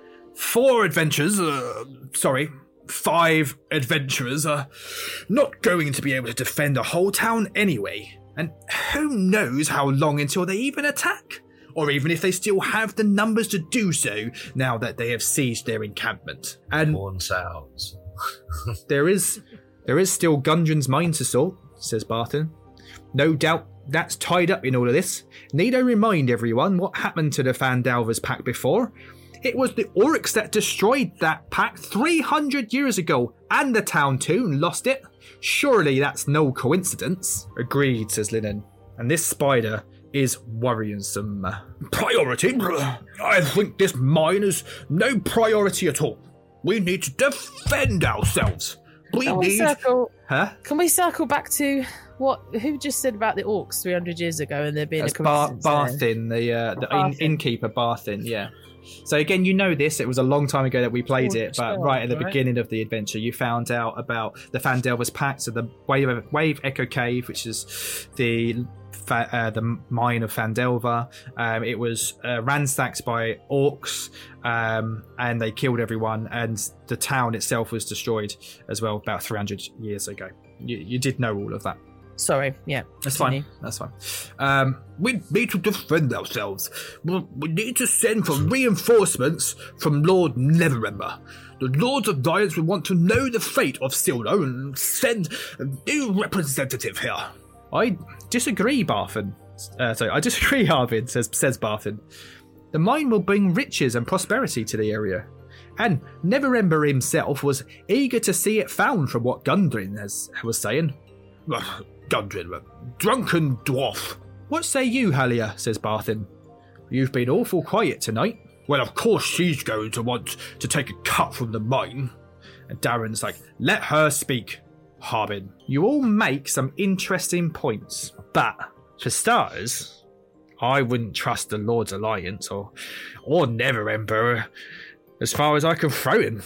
Four adventurers, uh, sorry, five adventurers are not going to be able to defend a whole town anyway. And who knows how long until they even attack? Or even if they still have the numbers to do so now that they have seized their encampment. And Corn sounds. there is there is still Gundren's mine to sort, says Barton. No doubt that's tied up in all of this. Need I remind everyone what happened to the Fandalvers pact before? It was the Oryx that destroyed that pact three hundred years ago, and the town too, and lost it. Surely that's no coincidence. Agreed, says Linen. And this spider is worrisome. Priority? I think this mine is no priority at all. We need to defend ourselves. We Can we need... circle? Huh? Can we circle back to what? Who just said about the orcs three hundred years ago and there being That's a Bar- coincidence? there? Barthin, the, uh, the Barthin. inn- innkeeper Barthin, yeah. So again, you know this. It was a long time ago that we played Oh, it, but sure, right at the right. beginning of the adventure, you found out about the Fandelver's Pact, so the Wave, Wave Echo Cave, which is the fa- uh, the mine of Fandelver. Um, it was uh, ransacked by orcs, um, and they killed everyone, and the town itself was destroyed as well about three hundred years ago. You, you did know all of that. Sorry, yeah. That's continue. fine. That's fine. Um, We need to defend ourselves. We we need to send for reinforcements from Lord Neverember. The Lords of Giants will want to know the fate of Silno and send a new representative here. I disagree, Barthin. Uh, sorry, I disagree, Arvid, says, says Barthin. The mine will bring riches and prosperity to the area. And Neverember himself was eager to see it found, from what Gundren has, was saying. Ugh, Gundren, a drunken dwarf. What say you, Halia, says Barthin. You've been awful quiet tonight. Well, of course she's going to want to take a cut from the mine. And Darren's like, let her speak, Harbin. You all make some interesting points, but for starters, I wouldn't trust the Lord's Alliance or, or Neverember as far as I can throw him.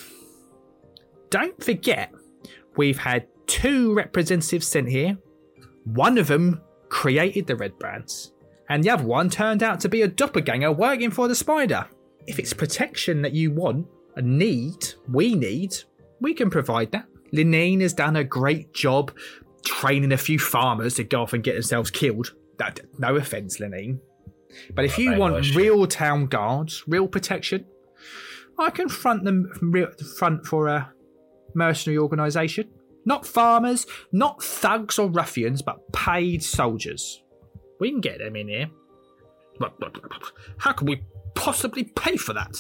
Don't forget, we've had two representatives sent here. One of them created the Red Brands, and the other one turned out to be a doppelganger working for the Spider. If it's protection that you want, a need, we need, we can provide that. Linane has done a great job training a few farmers to go off and get themselves killed. That, no offence, Linane. But if you want real town guards, real protection, I can front them front for a mercenary organisation. Not farmers, not thugs or ruffians, but paid soldiers. We can get them in here. But, but, but how can we possibly pay for that?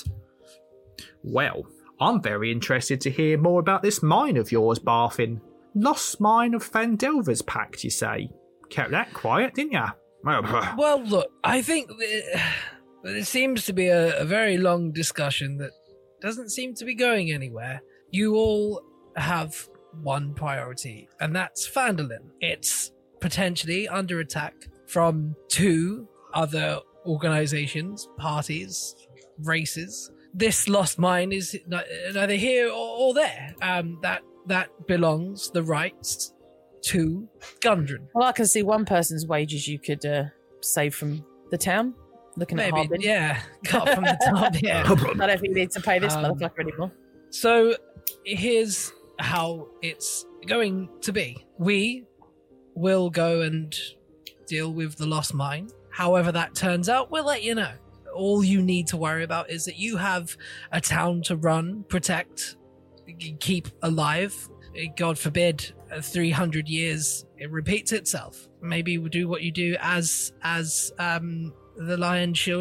Well, I'm very interested to hear more about this mine of yours, Barthin. Lost mine of Fandelver's Pact, you say? Kept that quiet, didn't ya? Well, look, I think that it seems to be a, a very long discussion that doesn't seem to be going anywhere. You all have one priority, and that's Phandalin. It's potentially under attack from two other organizations, parties, races. This lost mine is neither here or, or there. Um, that that belongs the rights to Gundren. Well, I can see one person's wages you could uh, save from the town. Looking at Maybe, Harbin. yeah, cut from the top. Yeah, I don't think you need to pay this Um, motherfucker anymore. So here's how it's going to be. We will go and deal with the lost mine. However that turns out, we'll let you know. All you need to worry about is that you have a town to run, protect, keep alive. God forbid, three hundred years, it repeats itself. Maybe we'll do what you do as as um, the Lion Shield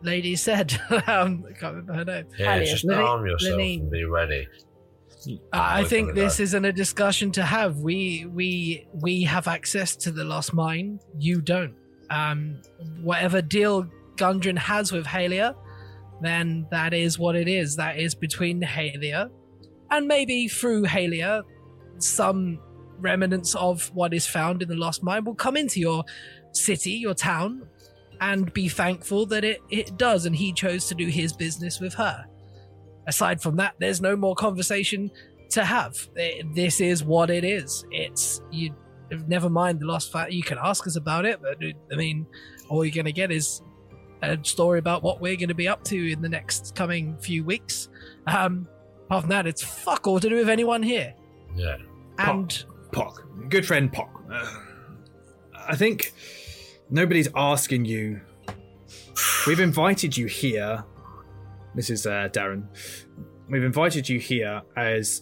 lady said. um, I can't remember her name. Yeah, Alice, just Lenine- arm yourself Lenine. and be ready. Uh, I Look think at this that. isn't a discussion to have. We we we have access to the Lost Mine. You don't. Um, whatever deal Gundren has with Halia, then that is what it is. That is between Halia, and maybe through Halia, some remnants of what is found in the Lost Mine will come into your city, your town, and be thankful that it it does. And he chose to do his business with her. Aside from that, there's no more conversation to have. It- This is what it is. It's you. Never mind the lost fact. You can ask us about it, but I mean, all you're going to get is a story about what we're going to be up to in the next coming few weeks. Um, apart from that, it's fuck all to do with anyone here. Yeah. And Pock, good friend Pock. Uh, I think nobody's asking you. We've invited you here. This is uh, Darren. We've invited you here as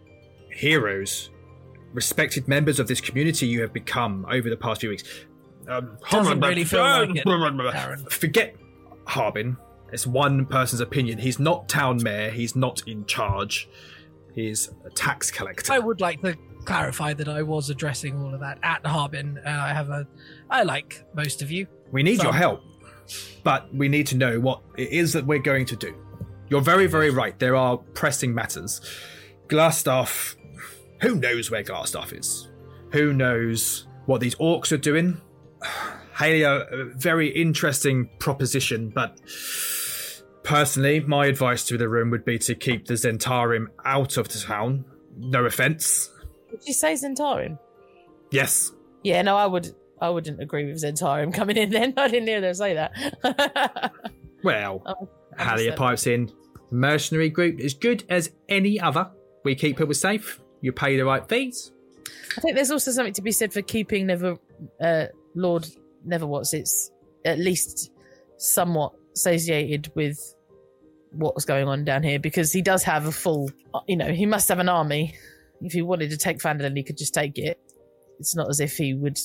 heroes, respected members of this community you have become over the past few weeks. Um, Doesn't really feel like it, Darren. Forget Harbin. It's one person's opinion. He's not town mayor. He's not in charge. He's a tax collector. I would like to clarify that I was addressing all of that at Harbin. Uh, I have a, I like most of you. We need Some. your help, but we need to know what it is that we're going to do. You're very, very right. There are pressing matters. Glassstaff, who knows where Glassstaff is? Who knows what these orcs are doing? Hey, a very interesting proposition, but personally, my advice to the room would be to keep the Zentarim out of the town. No offence. Did you say Zentarim? Yes. Yeah, no, I would. I wouldn't agree with Zentarim coming in. Then I didn't hear them say that. Well, Oh, Halia understood. pipes in. Mercenary group as good as any other. We keep people safe. You pay the right fees. I think there's also something to be said for keeping Never uh, Lord Neverwhat's at least somewhat associated with what's going on down here, because he does have a full, you know, he must have an army. If he wanted to take Phandalin, he could just take it. It's not as if he would.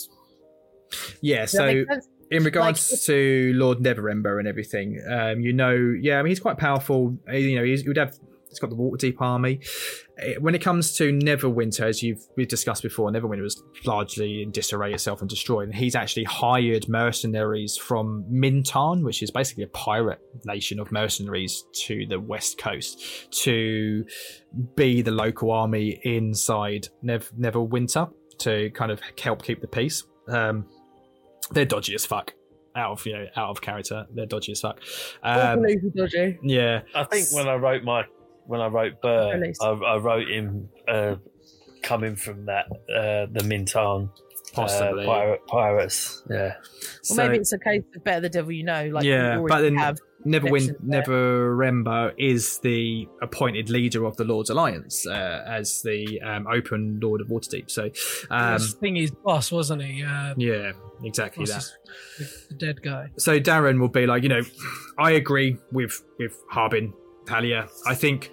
Yeah, Does that so make sense? in regards Like- to Lord Neverember and everything, um, you know, yeah, I mean, he's quite powerful. Uh, You know, he's, he would have, he's got the Waterdeep army. Uh, When it comes to Neverwinter, as you've we've discussed before, Neverwinter was largely in disarray itself and destroyed. And he's actually hired mercenaries from Mintarn, which is basically a pirate nation of mercenaries to the west coast, to be the local army inside Nev- Neverwinter to kind of help keep the peace. Um, they're dodgy as fuck. Out of you know, out of character. They're dodgy as fuck. Um, Awfully dodgy. yeah, I think when I wrote my when I wrote Burr, Release. I, I wrote him uh, coming from that uh, the Mintarn possibly. uh, pirate, pirates. Yeah, Well, So- maybe it's a case of better the devil you know. Like yeah, you but already then have. Neverwin, connections there. Neverember is the appointed leader of the Lord's Alliance uh, as the um, open Lord of Waterdeep. So, um, This thing he's boss, wasn't he? Uh, yeah, exactly what's that. his- the dead guy. So Darren will be like, you know, I agree with with Harbin, Halia. I think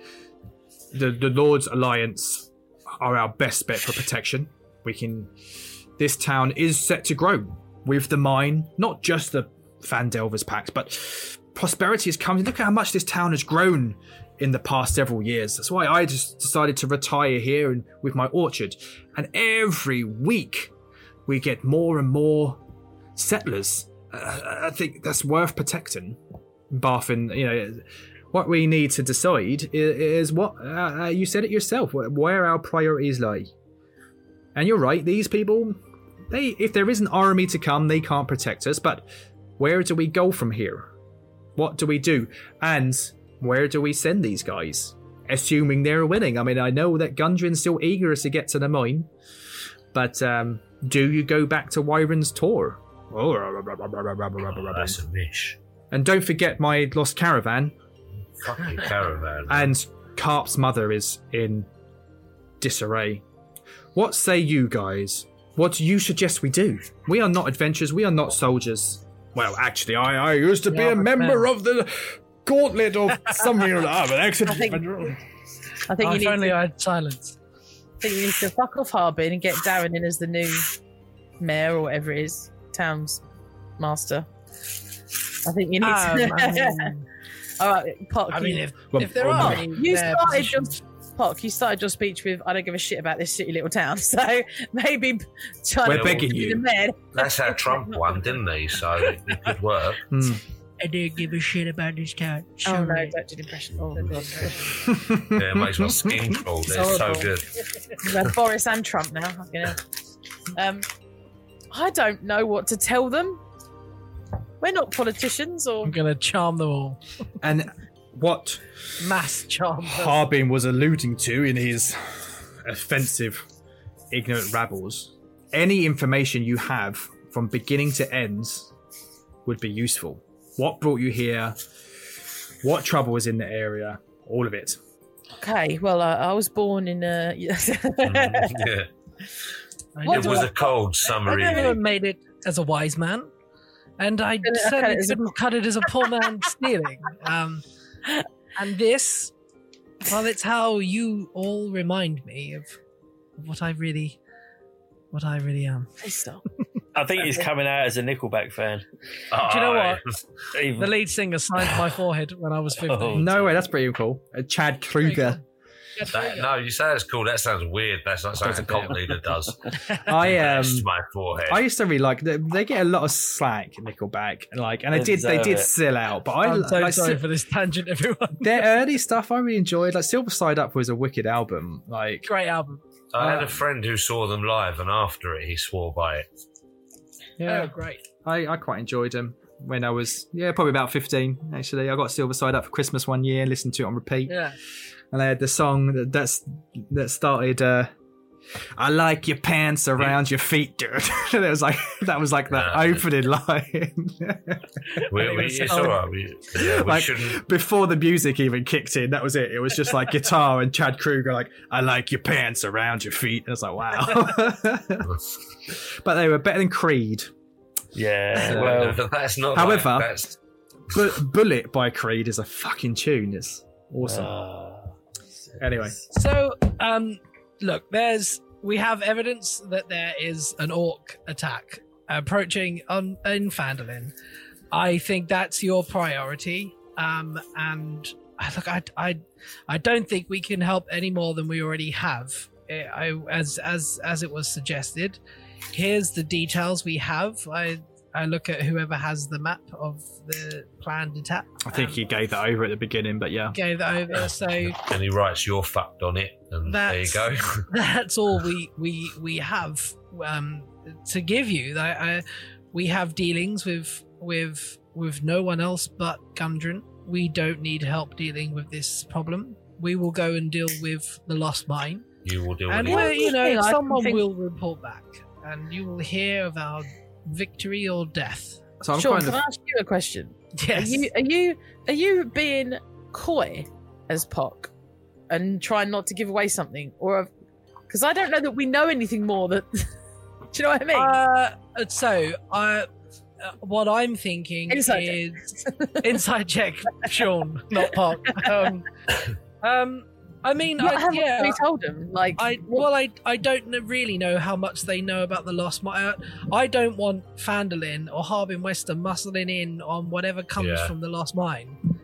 the the Lord's Alliance are our best bet for protection. We can. This town is set to grow with the mine, not just the Phandelver's Pact, but prosperity is coming. Look at how much this town has grown in the past several years. That's why I just decided to retire here and with my orchard. And every week we get more and more settlers. Uh, I think that's worth protecting. Barfin, you know, what we need to decide is, is what uh, you said it yourself, where our priorities lie. And you're right, these people, they if there is an army to come, they can't protect us. But where do we go from here? What do we do? And where do we send these guys? Assuming they're winning. I mean, I know that Gundren's still eager to get to the mine. But um, do you go back to Wyron's Tor? That's a mish. And don't forget my lost caravan. Fucking caravan. And Carp's mother is in disarray. What say you guys? What do you suggest we do? We are not adventurers. We are not soldiers. Well, actually, I, I used to be Yeah, a but member then- of the gauntlet of something or other. I think, I think Oh, you if need only to, I had silence. I think you need to fuck off Harbin and get Darren in as the new mayor or whatever it is, town's master. I think you need Um, to. I mean, All right, Pock. I mean, if, Well, if there well, are no. any you there started your positions- Pock. You started your speech with, "I don't give a shit about this city little town." So maybe try We're to begging be you. the man. That's how Trump won, didn't he? So it, it could work. Hmm. I don't give a shit about this town. Oh no, Sorry. don't do the impression. Oh god, Yeah, it makes my skin crawl. It's so horrible. good. we have Boris and Trump now. Fucking hell. Um, I don't know what to tell them. We're not politicians, or I'm gonna charm them all. And what Mass charm them. Harbin was alluding to in his offensive, ignorant rabbles, any information you have from beginning to end would be useful. What brought you here? What trouble was in the area? All of it. okay. Well, uh, I was born in uh, Yeah. I What It never- was a cold I summer never evening. made it as a wise man, and I Couldn't- I certainly cut it as a- couldn't cut it as a poor man stealing. Um, and this, well, it's how you all remind me of what I really, what I really am. Please stop. I think he's coming out as a Nickelback fan. Oh, Do you know what? Even- The lead singer signed my forehead when I was fifteen. Oh. No way, that's pretty cool. Uh, Chad Kruger. That, no, you say it's cool. That sounds weird. That's not something a cult leader does. I um, That's my forehead. I used to really like. They, they get a lot of slack, Nickelback, and like, and They they did. They deserve did it. sell out, but I I'm so like sorry si- for this tangent, everyone. their early stuff. I really enjoyed. Like Silver Side Up was a wicked album. Like, Great album. I had uh, a friend who saw them live, and after it, he swore by it. yeah, Oh, great. I, I quite enjoyed them when I was yeah probably about fifteen. Actually, I got Silver Side Up for Christmas one year, listened to it on repeat, Yeah. and they had the song that that's that started. Uh, I like your pants around your feet, dude. And it was like that was like the Yeah. opening line. We, we, it's all right. We, yeah, we Like, shouldn't. before the music even kicked in, that was it. It was just like guitar and Chad Kruger, like, I like your pants around your feet. And I was like, wow. But they were better than Creed. yeah, well, Well, that's not. However- like, that's, But Bullet by Creed is a fucking tune. It's awesome. uh, Anyway. So, um, look, there's we have evidence that there is an orc attack approaching on in Phandalin. I think that's your priority. Um, and uh, look, I, I, I don't think we can help any more than we already have. I, I, as as as it was suggested, here's the details we have. I. I look at whoever has the map of the planned attack. I think um, he gave that over at the beginning, but yeah. gave that over. So and he writes, "You're fucked" on it, and That's- there you go. that's all we we we have um, to give you. I, I, we have dealings with with with no one else but Gundren. We don't need help dealing with this problem. We will go and deal with the lost mine, You will deal and with we're, it. you know thing I someone think- will report back, and you will hear of our victory or death. So I'm Sean, kind can of. I ask you a question? Yes. Are you are you are you being coy as Pock and trying not to give away something, or because I don't know that we know anything more that. Do you know what I mean? Uh, so, I, uh, what I'm thinking Inside is inside check, Sean, not Pop. Um, um, I mean, What I, haven't yeah, we told them? Like, I well, I I don't kn- really know how much they know about the Lost Mine. I don't want Phandalin or Harbin Wester muscling in on whatever comes Yeah. from the Lost Mine.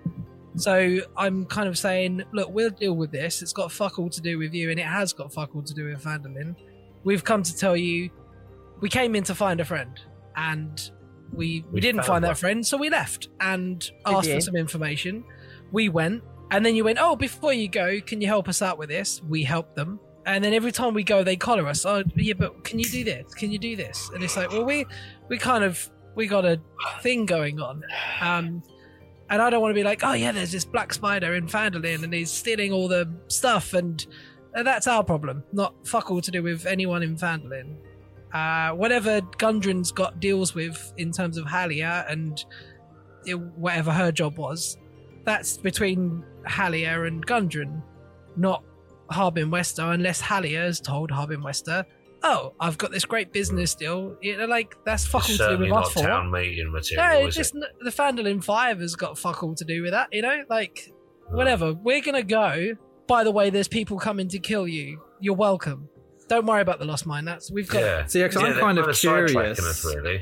So I'm kind of saying, look, we'll deal with this. It's got fuck all to do with you, and it has got fuck all to do with Phandalin. We've come to tell you, we came in to find a friend, and we we, We didn't found find one. that friend, so we left and asked you? for some information. We went. And then you went, oh, before you go, can you help us out with this? We helped them. And then every time we go, they collar us. Oh, yeah, but can you do this? Can you do this? And it's like, well, we we kind of, we got a thing going on. Um, and I don't want to be like, oh, yeah, there's this black spider in Phandalin and he's stealing all the stuff. And that's our problem, not fuck all to do with anyone in Phandalin. Uh, whatever Gundren's got deals with in terms of Halia and you know, whatever her job was, that's between Halia and Gundren, not Harbin Wester, unless Halia has told Harbin Wester, oh, I've got this great business deal. You know, like, that's fuck all It's to do certainly with not us four. town meeting material, No, is just it? n- the Phandalin Five has got fuck all to do with that, you know? Like, whatever. We're gonna go. By the way, there's people coming to kill you. You're welcome. Don't worry about the Lost Mine. That's we've got. Yeah. See, 'cause I'm they're kind of sidetracking curious. us, really.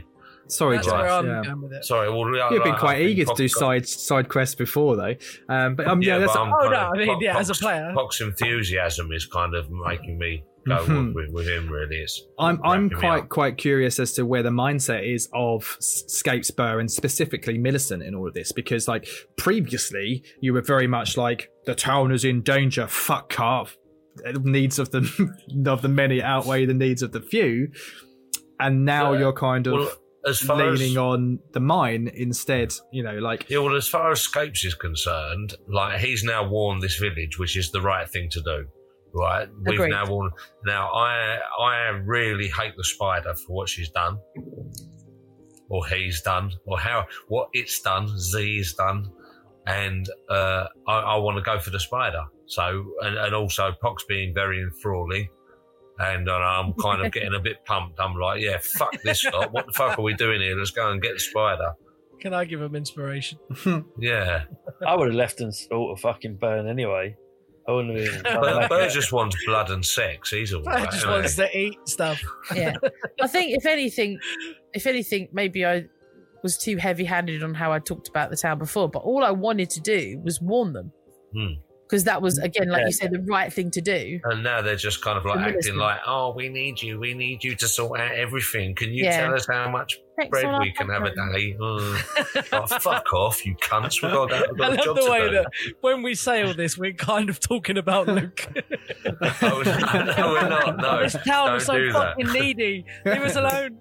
Sorry, That's Jack. where I'm Yeah. going with it. Sorry, well, You've been like, quite I think eager to do Pox got- side side quests before, though. Um, but um, yeah, Yeah, that's, but I'm Oh, kind no, of- I mean, Pox- yeah, as a Pox- player. Pox enthusiasm is kind of making me go Mhm. with, with him. Really, it's I'm I'm wrapping me quite up. quite curious as to where the mindset is of S- Scapespur and specifically Millicent in all of this, because like previously you were very much like the town is in danger. Fuck off. The needs of the of the many outweigh the needs of the few, and now Well, you're kind of Well, as far leaning as, on the mine instead. You know, like yeah, well, as far as Scapes is concerned, like he's now warned this village, which is the right thing to do. Right, we've Agreed. now warned. Now, I I really hate the spider for what she's done, or he's done, or how what it's done, Z's done, and uh, I, I want to go for the spider. So, and, and also Pox being very enthralling, and uh, I'm kind of getting a bit pumped. I'm like, yeah, fuck this lot. What the fuck are we doing here? Let's go and get the spider. Can I give him inspiration? Yeah, I would have left them all to fucking burn anyway. I wouldn't have even. but Burr just wants blood and sex. He's all I right. just isn't wants he? to eat stuff. Yeah. I think if anything, if anything, maybe I was too heavy-handed on how I talked about the town before. But all I wanted to do was warn them, Hmm. because that was again, like Yeah. you said, the right thing to do. And now they're just kind of like The acting minister. like, oh, we need you. We need you to sort out everything. Can you Yeah. tell us how much Thanks bread a lot, we can have a Catherine. day? Uh, oh, fuck off, you cunts. We've got, we've I got a love job the to way do. that when we say all this, we're kind of talking about Luke. Oh, no, we're not. No, this town don't is so do that. fucking needy. Leave us alone.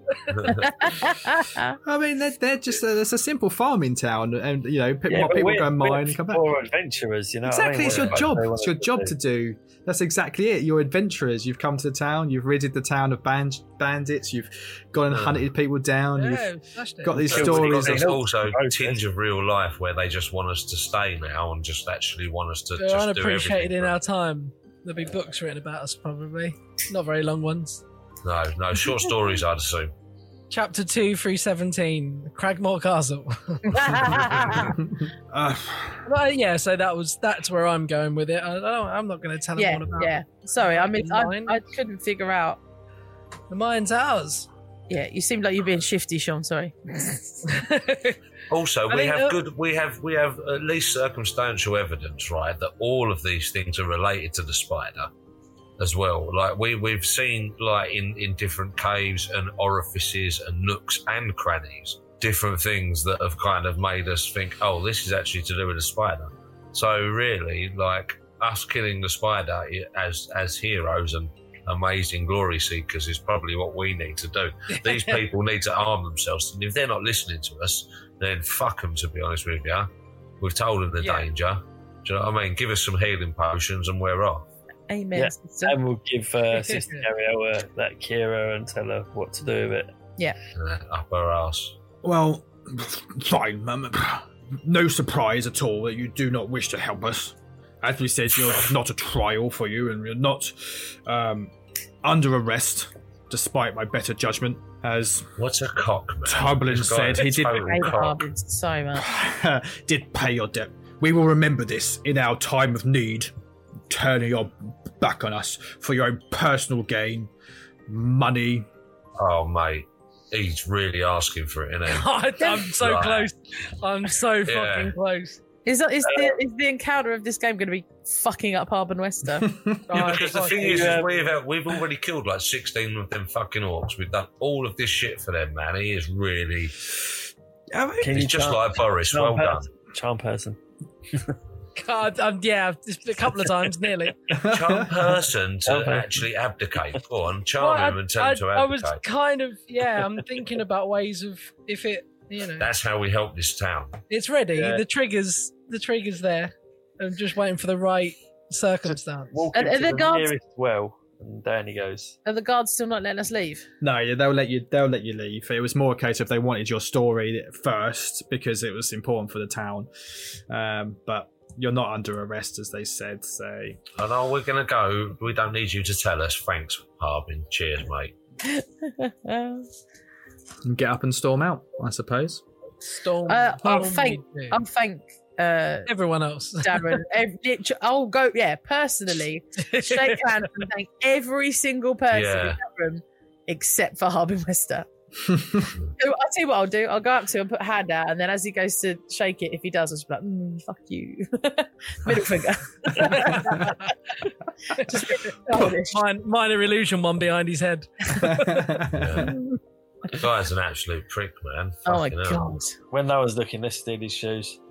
I mean, they're, they're just a, it's a simple farming town, and you know, pe- Yeah, what but people we're- go and we're mine and come back. For adventurers, you know. what I Exactly, mean? it's your What job. they It's your want job to do. That's exactly it. You're adventurers. You've come to the town. You've ridded the town of band- bandits. You've gone and Yeah. hunted people down. Yeah, You've smashed it. got these Yeah, but stories. There's Of, also Process. tinge of real life where they just want us to stay now and just actually want us to They're just do unappreciated everything. in for our them. time. There'll be books written about us, probably. Not very long ones. No, no, short stories, I'd assume. Chapter two through seventeen, Cragmore Castle. uh, Well, yeah, so that was that's where I'm going with it. I don't, I'm not going to tell them yeah, all about yeah. Sorry, I mean, I, Mine. I couldn't figure out. the mine's ours. Yeah, you seemed like you're being shifty, Sean. Sorry. Also, I we think, have uh, good. We have we have at least circumstantial evidence, right, that all of these things are related to the spider, as well. Like we we've seen, like in in different caves and orifices and nooks and crannies, different things that have kind of made us think, oh, this is actually to do with the spider. So really, like us killing the spider i- as as heroes and amazing glory seekers is probably what we need to do. These people need to arm themselves, and if they're not listening to us, then fuck them, to be honest with you. We've told them the Yeah. danger. Do you know what I mean? Give us some healing potions and we're off. Amen. Yeah. sister. And we'll give uh, Sister Ariel uh, that Kira and tell her what to do with it. Uh, up our ass. Well, fine. Um, no surprise at all that you do not wish to help us. As we said, you're not a trial for you, and you're not um, under arrest, despite my better judgment. As What's a cock, man? Tublin This guy said, is he a did- total Hate cock. Harbin so much. did pay your debt. We will remember this in our time of need, turning your back on us for your own personal gain, money. Oh, mate. He's really asking for it, isn't he? God, I'm so Right. close. I'm so Yeah. fucking close. Is, that, is, the, is the encounter of this game going to be fucking up Harbin Wester? Yeah, Oh, because the fuck thing you. is, is Yeah. we've uh, we've already killed like sixteen of them fucking orcs. We've done all of this shit for them, man. He is really. Can He's you just charm- like Boris. charm Well done. person? Charm person. God, um, yeah, just a couple of times, nearly. Charm person to Okay. actually abdicate. Go on, charm Well, him I, and tell I, him to I was abdicate. kind of, yeah, I'm thinking about ways of if it, you know, That's how we help this town. it's ready. Yeah. The trigger's, the trigger's there. I'm just waiting for the right circumstance. Walk And- into and the the guards- nearest well, and down he goes. Are the guards still not letting us leave? no, yeah, they'll let you. They'll let you leave. It was more a case of they wanted your story first because it was important for the town. Um, but you're not under arrest, as they said. So I know we're going to go. We don't need you to tell us. Thanks, Harbin. Cheers, mate. get up and storm out, I suppose. Storm. Uh, I'll storm thank- we do. I'll thank uh, Everyone else. Darren. Every, I'll go, yeah, personally, shake hands and thank every single person Yeah. in that room except for Harbin Wester. So I'll tell you what I'll do. I'll go up to him and put a hand out, and then as he goes to shake it, if he does, I'll just be like, mm, "Fuck you," middle finger. Just childish. Mine, minor illusion one behind his head. Yeah. The guy's an absolute prick, man. Oh my Fucking hell. god! When I was looking, let's steal his shoes.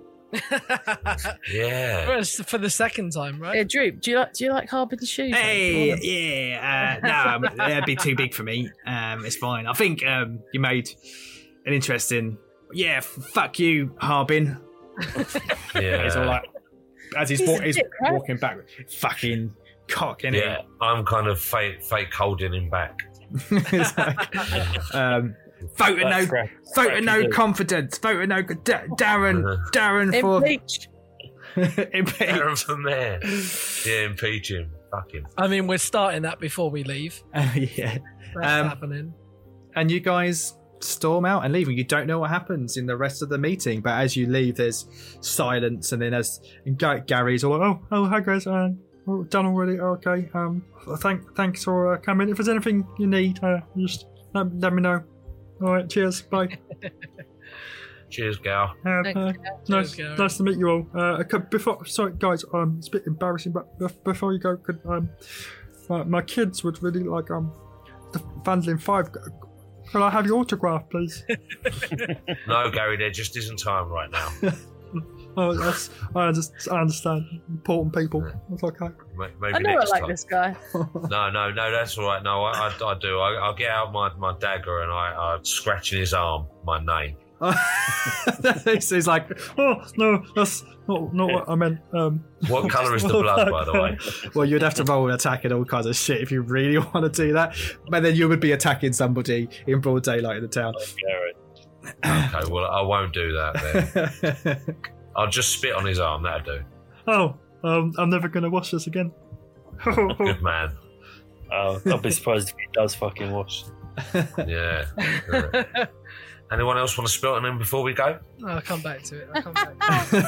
Yeah. Well, it's for the second time, right? Yeah, Droop, do you like do you like Harbin's shoes? Hey, mate? yeah, uh, no, um, that'd be too big for me. Um, it's fine. I think um, you made an interesting. Yeah, f- fuck you, Harbin. Yeah. It's all like as he's, He's walk, a he's dick, right? walking back, fucking cock, innit? Yeah, I'm kind of fake, fake holding him back. It's like, um, vote no, That's great. vote Great no to do. confidence. Vote no, D- Darren, Darren for Impeach. impeach. Aaron for mayor. Yeah, impeach him. Fuck him. I mean, we're starting that before we leave. Uh, yeah, That's Um, happening. and you guys storm out and leave, and you don't know what happens in the rest of the meeting. But as you leave, there's silence, and then as and Ga- Gary's all like, Oh, oh, hi guys. Uh, we're done already. Okay. Um, thank, thanks for uh, coming. If there's anything you need, uh, just let, let me know. All right. Cheers. Bye. Cheers, gal. Uh, Thanks, uh, nice, Gary. nice to meet you all. Uh, could- before, sorry guys, um, it's a bit embarrassing, but bef- before you go, could um, my, my kids would really like um, the Vandalin Five. Could I have your autograph, please? No, Gary, there just isn't time right now. Oh, that's I just I understand. Important people. It's okay. Ma- Maybe I know I next like time. this guy. No, no, no, that's all right. No, I, I, I do. I, I'll get out my, my dagger and I, I scratch in his arm my name. he's like, Oh no, that's not not what I meant. Um, What colour is the blood, by the way? well, you'd have to roll an attack and all kinds of shit if you really want to do that. But then you would be attacking somebody in broad daylight in the town. Okay, well, I won't do that then. I'll just spit on his arm, that'll do. oh, um, I'm never gonna wash this again. Good man. Oh, I'll be surprised if he does fucking wash. Yeah. Yeah. Anyone else want to spit on him before we go? I'll come back to it. I'll come back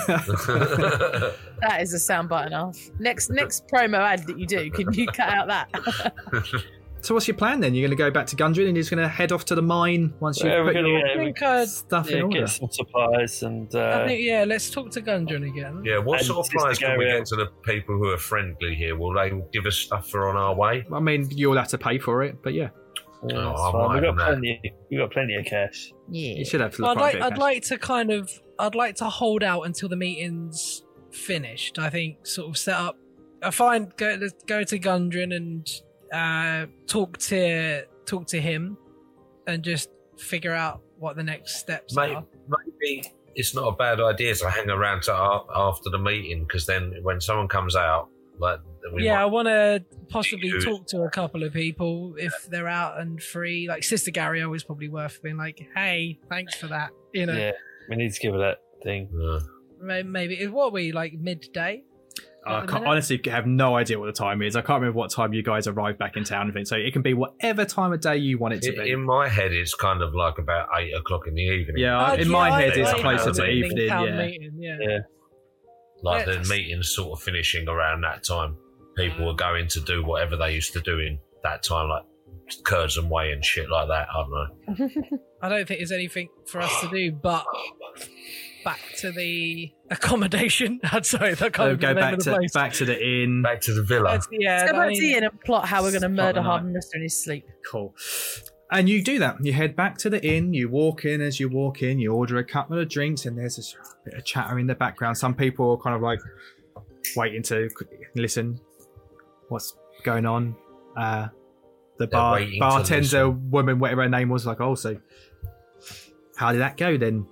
to it. That is a soundbite enough. Next next promo ad that you do, can you cut out that? So what's your plan then? You're going to go back to Gundren and you're just going to head off to the mine once you've Yeah, we're put gonna your get- I think I'd, stuff Yeah, in order? get some supplies and I uh, think, yeah, let's talk to Gundren again. Yeah, what And sort of Sister prize can we Gabrielle. get to the people who are friendly here? Will they give us stuff for on our way? I mean, you'll have to pay for it, but yeah, yeah, Oh, it's I fine. might We've got have that. plenty. We've got plenty of cash. Yeah. you should have I'd quite a like, bit of I'd cash. like to kind of, I'd like to hold out until the meeting's finished. I think sort of set up. I find go go to Gundren and uh, talk to talk to him, and just figure out what the next steps Maybe, are. maybe it's not a bad idea to hang around to a- after the meeting, because then when someone comes out, like we Yeah, I might, want to possibly Good. talk to a couple of people if they're out and free. Like Sister Gary, always probably worth being like, "Hey, thanks for that." You know, Yeah, we need to give her that thing. uh, May- maybe what are we like midday? I at the can't, minute? honestly have no idea what the time is. I can't remember what time you guys arrived back in town. and things. So it can be whatever time of day you want it to in, be. in my head, it's kind of like about eight o'clock in the evening. Yeah, Uh, in yeah, my I- head, it's I closer have to an evening. town Yeah. meeting, yeah. Yeah. Like Yeah. the meeting's sort of finishing around that time. People are going to do whatever they used to do in that time, like curds and whey and shit like that. I don't know. I don't think there's anything for us to do, but back to the accommodation. I'm sorry, that So can't go the name back of the to place. back to the inn. Back to the villa. That's- yeah, Let's go I back mean, to Ian and plot how we're going to Start murder the night. Harbin Mister in his sleep. Cool. And you do that. You head back to the inn. You walk in. As you walk in, you order a couple of drinks, and there's this bit of chatter in the background. Some people are kind of like waiting to listen. What's going on? Uh, the They're bar waiting to bartender listen. woman, whatever her name was, like, oh, so how did that go then?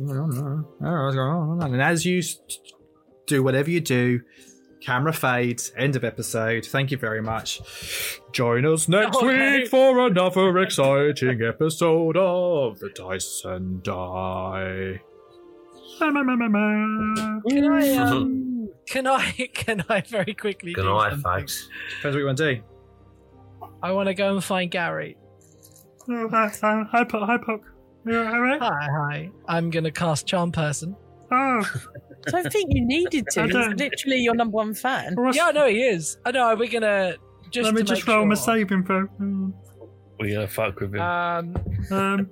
And as you s- do whatever you do, camera fades. End of episode. Thank you very much. Join us next Okay. week for another exciting episode of the Dice and Die. Can I, um, can I, can I very quickly Good do night, something? folks. Depends what you want to do. I want to go and find Gary. Oh, hi, hi, hi, Puck. Hi, Puck. You all right? Hi, hi. I'm going to cast Charm Person. Oh, I don't think you needed to. I He's don't- literally your number one fan. what's- Yeah, I know he is. I know, we're going to just let me to just make roll my sure. saving throw. Mm. We We're gonna fuck with him. Um, Um,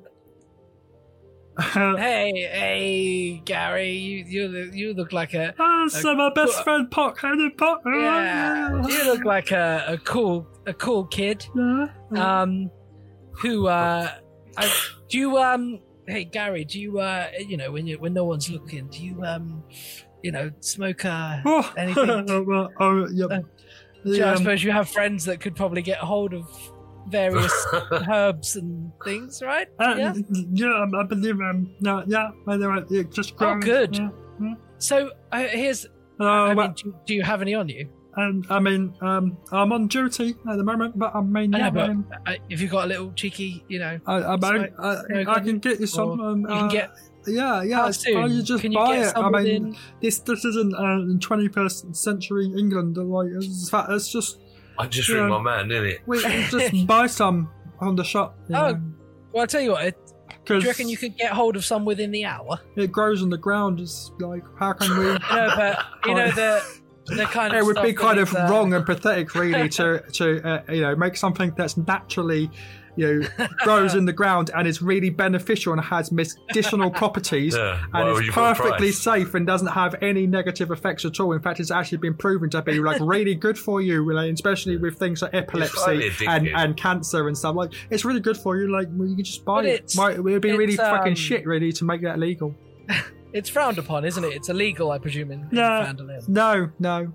uh, hey, hey, Gary, you you look, you look like a uh, so my best cool- friend Pock-headed Pock. yeah, you look like a, a cool a cool kid. Yeah. Um, who uh, I, do you um? Hey, Gary, do you uh, you know, when you when no one's looking, do you um, you know, smoke uh Oh, anything? well, oh, yeah. Uh, The, Do I um, suppose you have friends that could probably get hold of various herbs and things, right? uh, yeah. yeah, I believe um, no, yeah, well, they were it just Oh, grown. good. Yeah, yeah. So uh, here's. Uh, I well, mean, do, do you have any on you? and I mean, um, I'm on duty at the moment, but I mean, I know, yeah, but um, uh, if you've got a little cheeky, you know, I, I, smoke- mean, I, smoke I on can get you some. or Um, you can uh, get. yeah, yeah. How it's- soon? oh, you just Can you buy get it. some I mean, within- this this isn't uh, in twenty-first century England. Like, it's, fa- it's just I just Yeah. ring my man, innit? we just buy some on the shop. You Oh, know, Well, I'll tell you what. It, do because you reckon you could get hold of some within the hour? it grows on the ground. It's like, how can we? No, but you know the the kind of. It would be stuff kind that of is, uh, wrong and pathetic, really, to to uh, you know make something that's naturally, you know, grows in the ground and is really beneficial and has medicinal properties Yeah, and well, is you've got perfectly price. safe and doesn't have any negative effects at all. In fact, it's actually been proven to be like really good for you, like, especially with things like epilepsy slightly addictive. and, and cancer and stuff. Like, it's really good for you. Like, well, you can just buy But it. it's- Why- It would be really it's, fucking um, shit, really, to make that legal. It's frowned upon, isn't it? It's illegal, I presume, in, in No. Fandolin. No, no.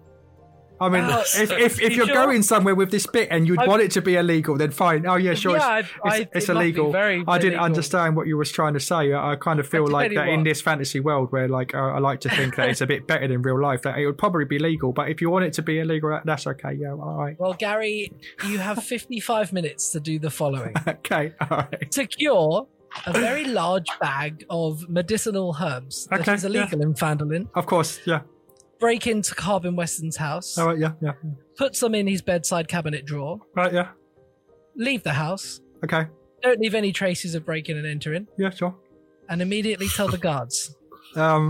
I mean, Well, if, if, if you you're sure? going somewhere with this bit and you'd I- want it to be illegal, then fine. Oh, yeah, sure. Yeah, it's, I- I- it's, it's it must be illegal. very I didn't illegal. understand what you was trying to say. I, I kind of feel I tell like you that in what. this fantasy world where, like, uh, I like to think that it's a bit better than real life, that it would probably be legal. But if you want it to be illegal, that, that's okay. Yeah, all right. Well, Gary, you have fifty-five minutes to do the following. Okay, all right. Secure a very large bag of medicinal herbs that Okay, is illegal in Fandolin. Of course, yeah. Break into Carbon Weston's house. All right, yeah, yeah. Put some in his bedside cabinet drawer. Right, yeah. Leave the house. Okay. Don't leave any traces of breaking and entering. Yeah, sure. And immediately tell the guards. Um,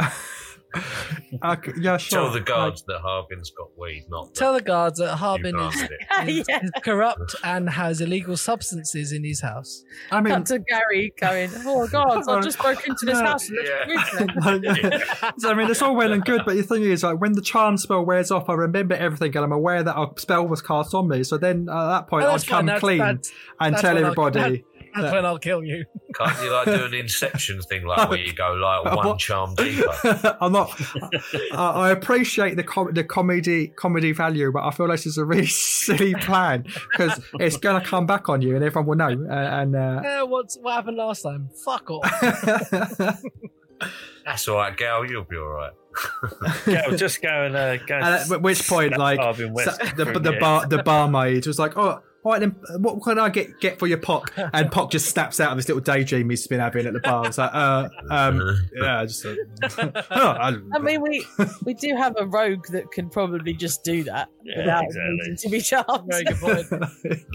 okay, yeah, sure. Tell the guards that Harbin's got weed, not Tell the guards that that Harbin you is, planted it. is, Yeah. is corrupt and has illegal substances in his house. I mean, Cut to Gary going, oh God, I just broke into this Yeah. house and left Yeah. the roof there. like, so, I mean, it's all well and good, but the thing is, like, when the charm spell wears off, I remember everything, and I'm aware that a spell was cast on me. So then, at that point, Oh, I'd that's fine. come That's- clean that's- and that's tell when I'll- everybody. That's when I'll kill you. Can't you like do an Inception thing, like where you go like one What? charm deeper? I'm not. I, I appreciate the com- the comedy comedy value, but I feel like this is a really silly plan because it's gonna come back on you, and everyone will know. Uh, and uh, Yeah, what's what happened last time? Fuck off. That's all right, Gal. You'll be all right. Go, just go and uh, go. and at which point, like Harbin West so- the for a the bit. bar the barmaid was like, "Oh, all right then, what can I get get for your Pock?" And Pock just snaps out of this little daydream he's been having at the bar. It's like, uh, um, yeah, just. Uh, oh, I, I mean, we we do have a rogue that can probably just do that Yeah, without exactly. needing to be charmed. Very good point.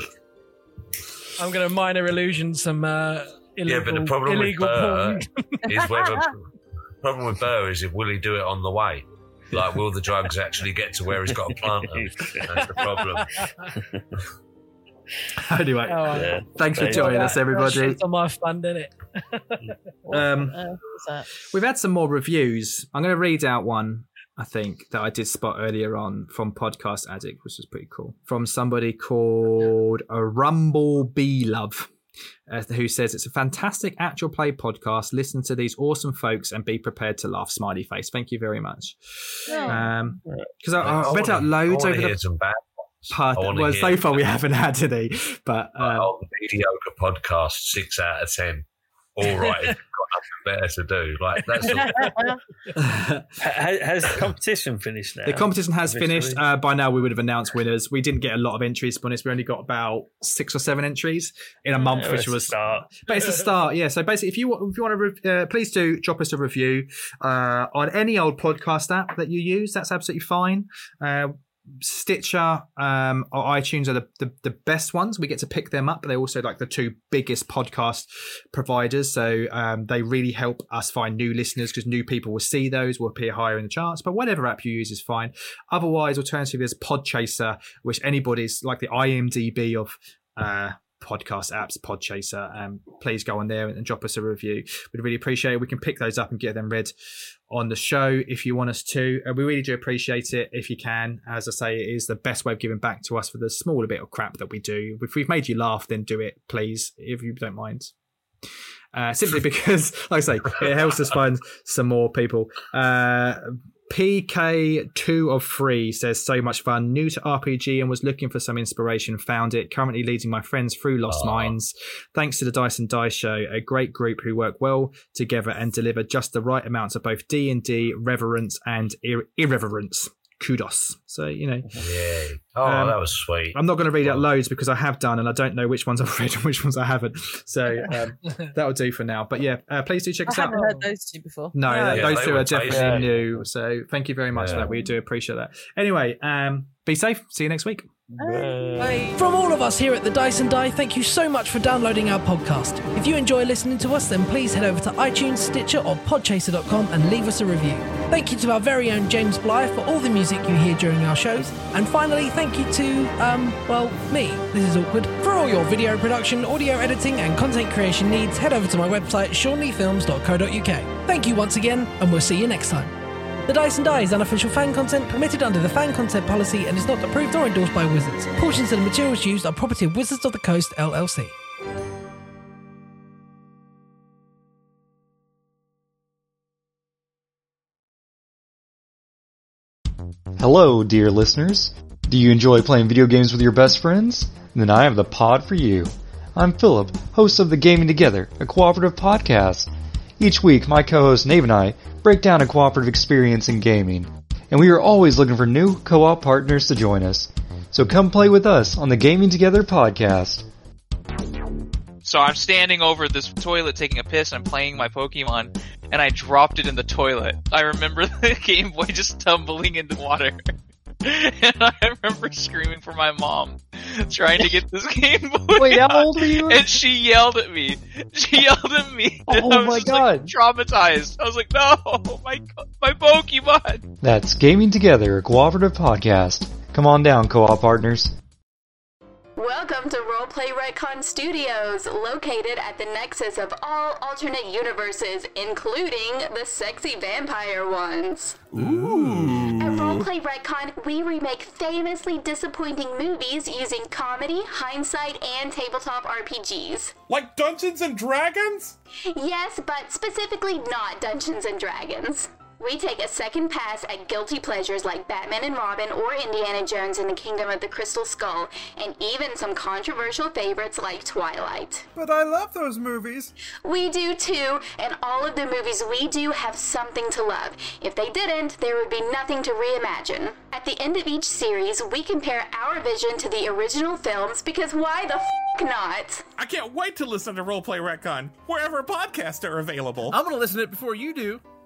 I'm going to minor illusion some uh, illegal, Yeah, but the problem with illegal Burr porn. is whether problem with Burr is if will he do it on the way? Like, will the drugs actually get to where he's got to plant them? That's the problem. anyway, Oh, I- Yeah. thanks for That- joining us, that everybody. shit's on my fun, didn't it? Um, Uh, what's that? We've had some more reviews. I'm going to read out one, I think, that I did spot earlier on from Podcast Addict, which was pretty cool. From somebody called a Rumble Bee Love, uh, who says, it's a fantastic actual play podcast. Listen to these awesome folks and be prepared to laugh. Smiley face. Thank you very much. Oh. Um, because I, I I read wanna- out loads I over wanna hear the some bad ones. part. I wanna Well, hear- so far we haven't had any, but Like, um, oh, the mediocre podcast, six out of ten. All right, if you've got nothing better to do. Like that's all, Ha- Has the competition finished now? the competition has Officially? finished. Uh, by now, we would have announced winners. We didn't get a lot of entries, to be honest. We only got about six or seven entries in a month, Yeah, which it's a was start. But it's a start, yeah. So basically, if you want, if you want to, re- uh, please do drop us a review uh, on any old podcast app that you use. That's absolutely fine. Uh, Stitcher um, or iTunes are the, the, the best ones. We get to pick them up. They're also like the two biggest podcast providers. So um, they really help us find new listeners because new people will see those, will appear higher in the charts. But whatever app you use is fine. Otherwise, alternatively, there's Podchaser, which anybody's like the I M D B of uh, podcast apps, Podchaser, um, please go on there and drop us a review. We'd really appreciate it. We can pick those up and get them read on the show if you want us to. And we really do appreciate it if you can. As I say, it is the best way of giving back to us for the smaller bit of crap that we do. If we've made you laugh, then do it, please, if you don't mind. Uh, simply because, like I say, it helps us find some more people. Uh, P K two of three says, so much fun. New to R P G and was looking for some inspiration. Found it. Currently leading my friends through Lost Aww. Mines. Thanks to the Dice and Die Show, a great group who work well together and deliver just the right amounts of both D and D, reverence and ir- irreverence. Kudos. So, you know. Yeah. Oh, um, that was sweet. I'm not going to read out loads because I have done and I don't know which ones I've read and which ones I haven't. So um, that'll do for now. But yeah, uh, please do check us I out. haven't heard those two before. No, yeah, yeah, those two are definitely tasty. new. So thank you very much yeah. for that. We do appreciate that. Anyway, um, be safe. See you next week. Bye. From all of us here at the Dice and Die, thank you so much for downloading our podcast. If you enjoy listening to us, then please head over to iTunes, Stitcher or podchaser dot com and leave us a review. Thank you to our very own James Bly for all the music you hear during our shows. And finally, thank you to, um, well, me, this is awkward. For all your video production, audio editing and content creation needs, head over to my website, sean lee films dot co dot uk. Thank you once again, and we'll see you next time. The Dice and Die is unofficial fan content permitted under the fan content policy and is not approved or endorsed by Wizards. Portions of the materials used are property of Wizards of the Coast, L L C. Hello, dear listeners. Do you enjoy playing video games with your best friends? Then I have the pod for you. I'm Philip, host of the Gaming Together, a cooperative podcast. Each week, my co-host Nave and I break down a cooperative experience in gaming, and we are always looking for new co-op partners to join us. So come play with us on the Gaming Together podcast. So I'm standing over this toilet taking a piss and I'm playing my Pokemon, and I dropped it in the toilet. I remember the Game Boy just tumbling into water. And I remember screaming for my mom, trying to get this Game Boy. Wait, out, how old were you? And she yelled at me. She yelled at me. Oh and I was my just, god. Like, traumatized. I was like, no, my my Pokemon. That's Gaming Together, a cooperative podcast. Come on down, co-op partners. Welcome to Roleplay Retcon Studios, located at the nexus of all alternate universes, including the sexy vampire ones. Ooh. At Roleplay Retcon, we remake famously disappointing movies using comedy, hindsight, and tabletop R P Gs. Like Dungeons and Dragons? Yes, but specifically not Dungeons and Dragons. We take a second pass at guilty pleasures like Batman and Robin or Indiana Jones and the Kingdom of the Crystal Skull, and even some controversial favorites like Twilight. But I love those movies. We do too, and all of the movies we do have something to love. If they didn't, there would be nothing to reimagine. At the end of each series, we compare our vision to the original films, because why the f*** not? I can't wait to listen to Roleplay Retcon, wherever podcasts are available. I'm gonna listen to it before you do.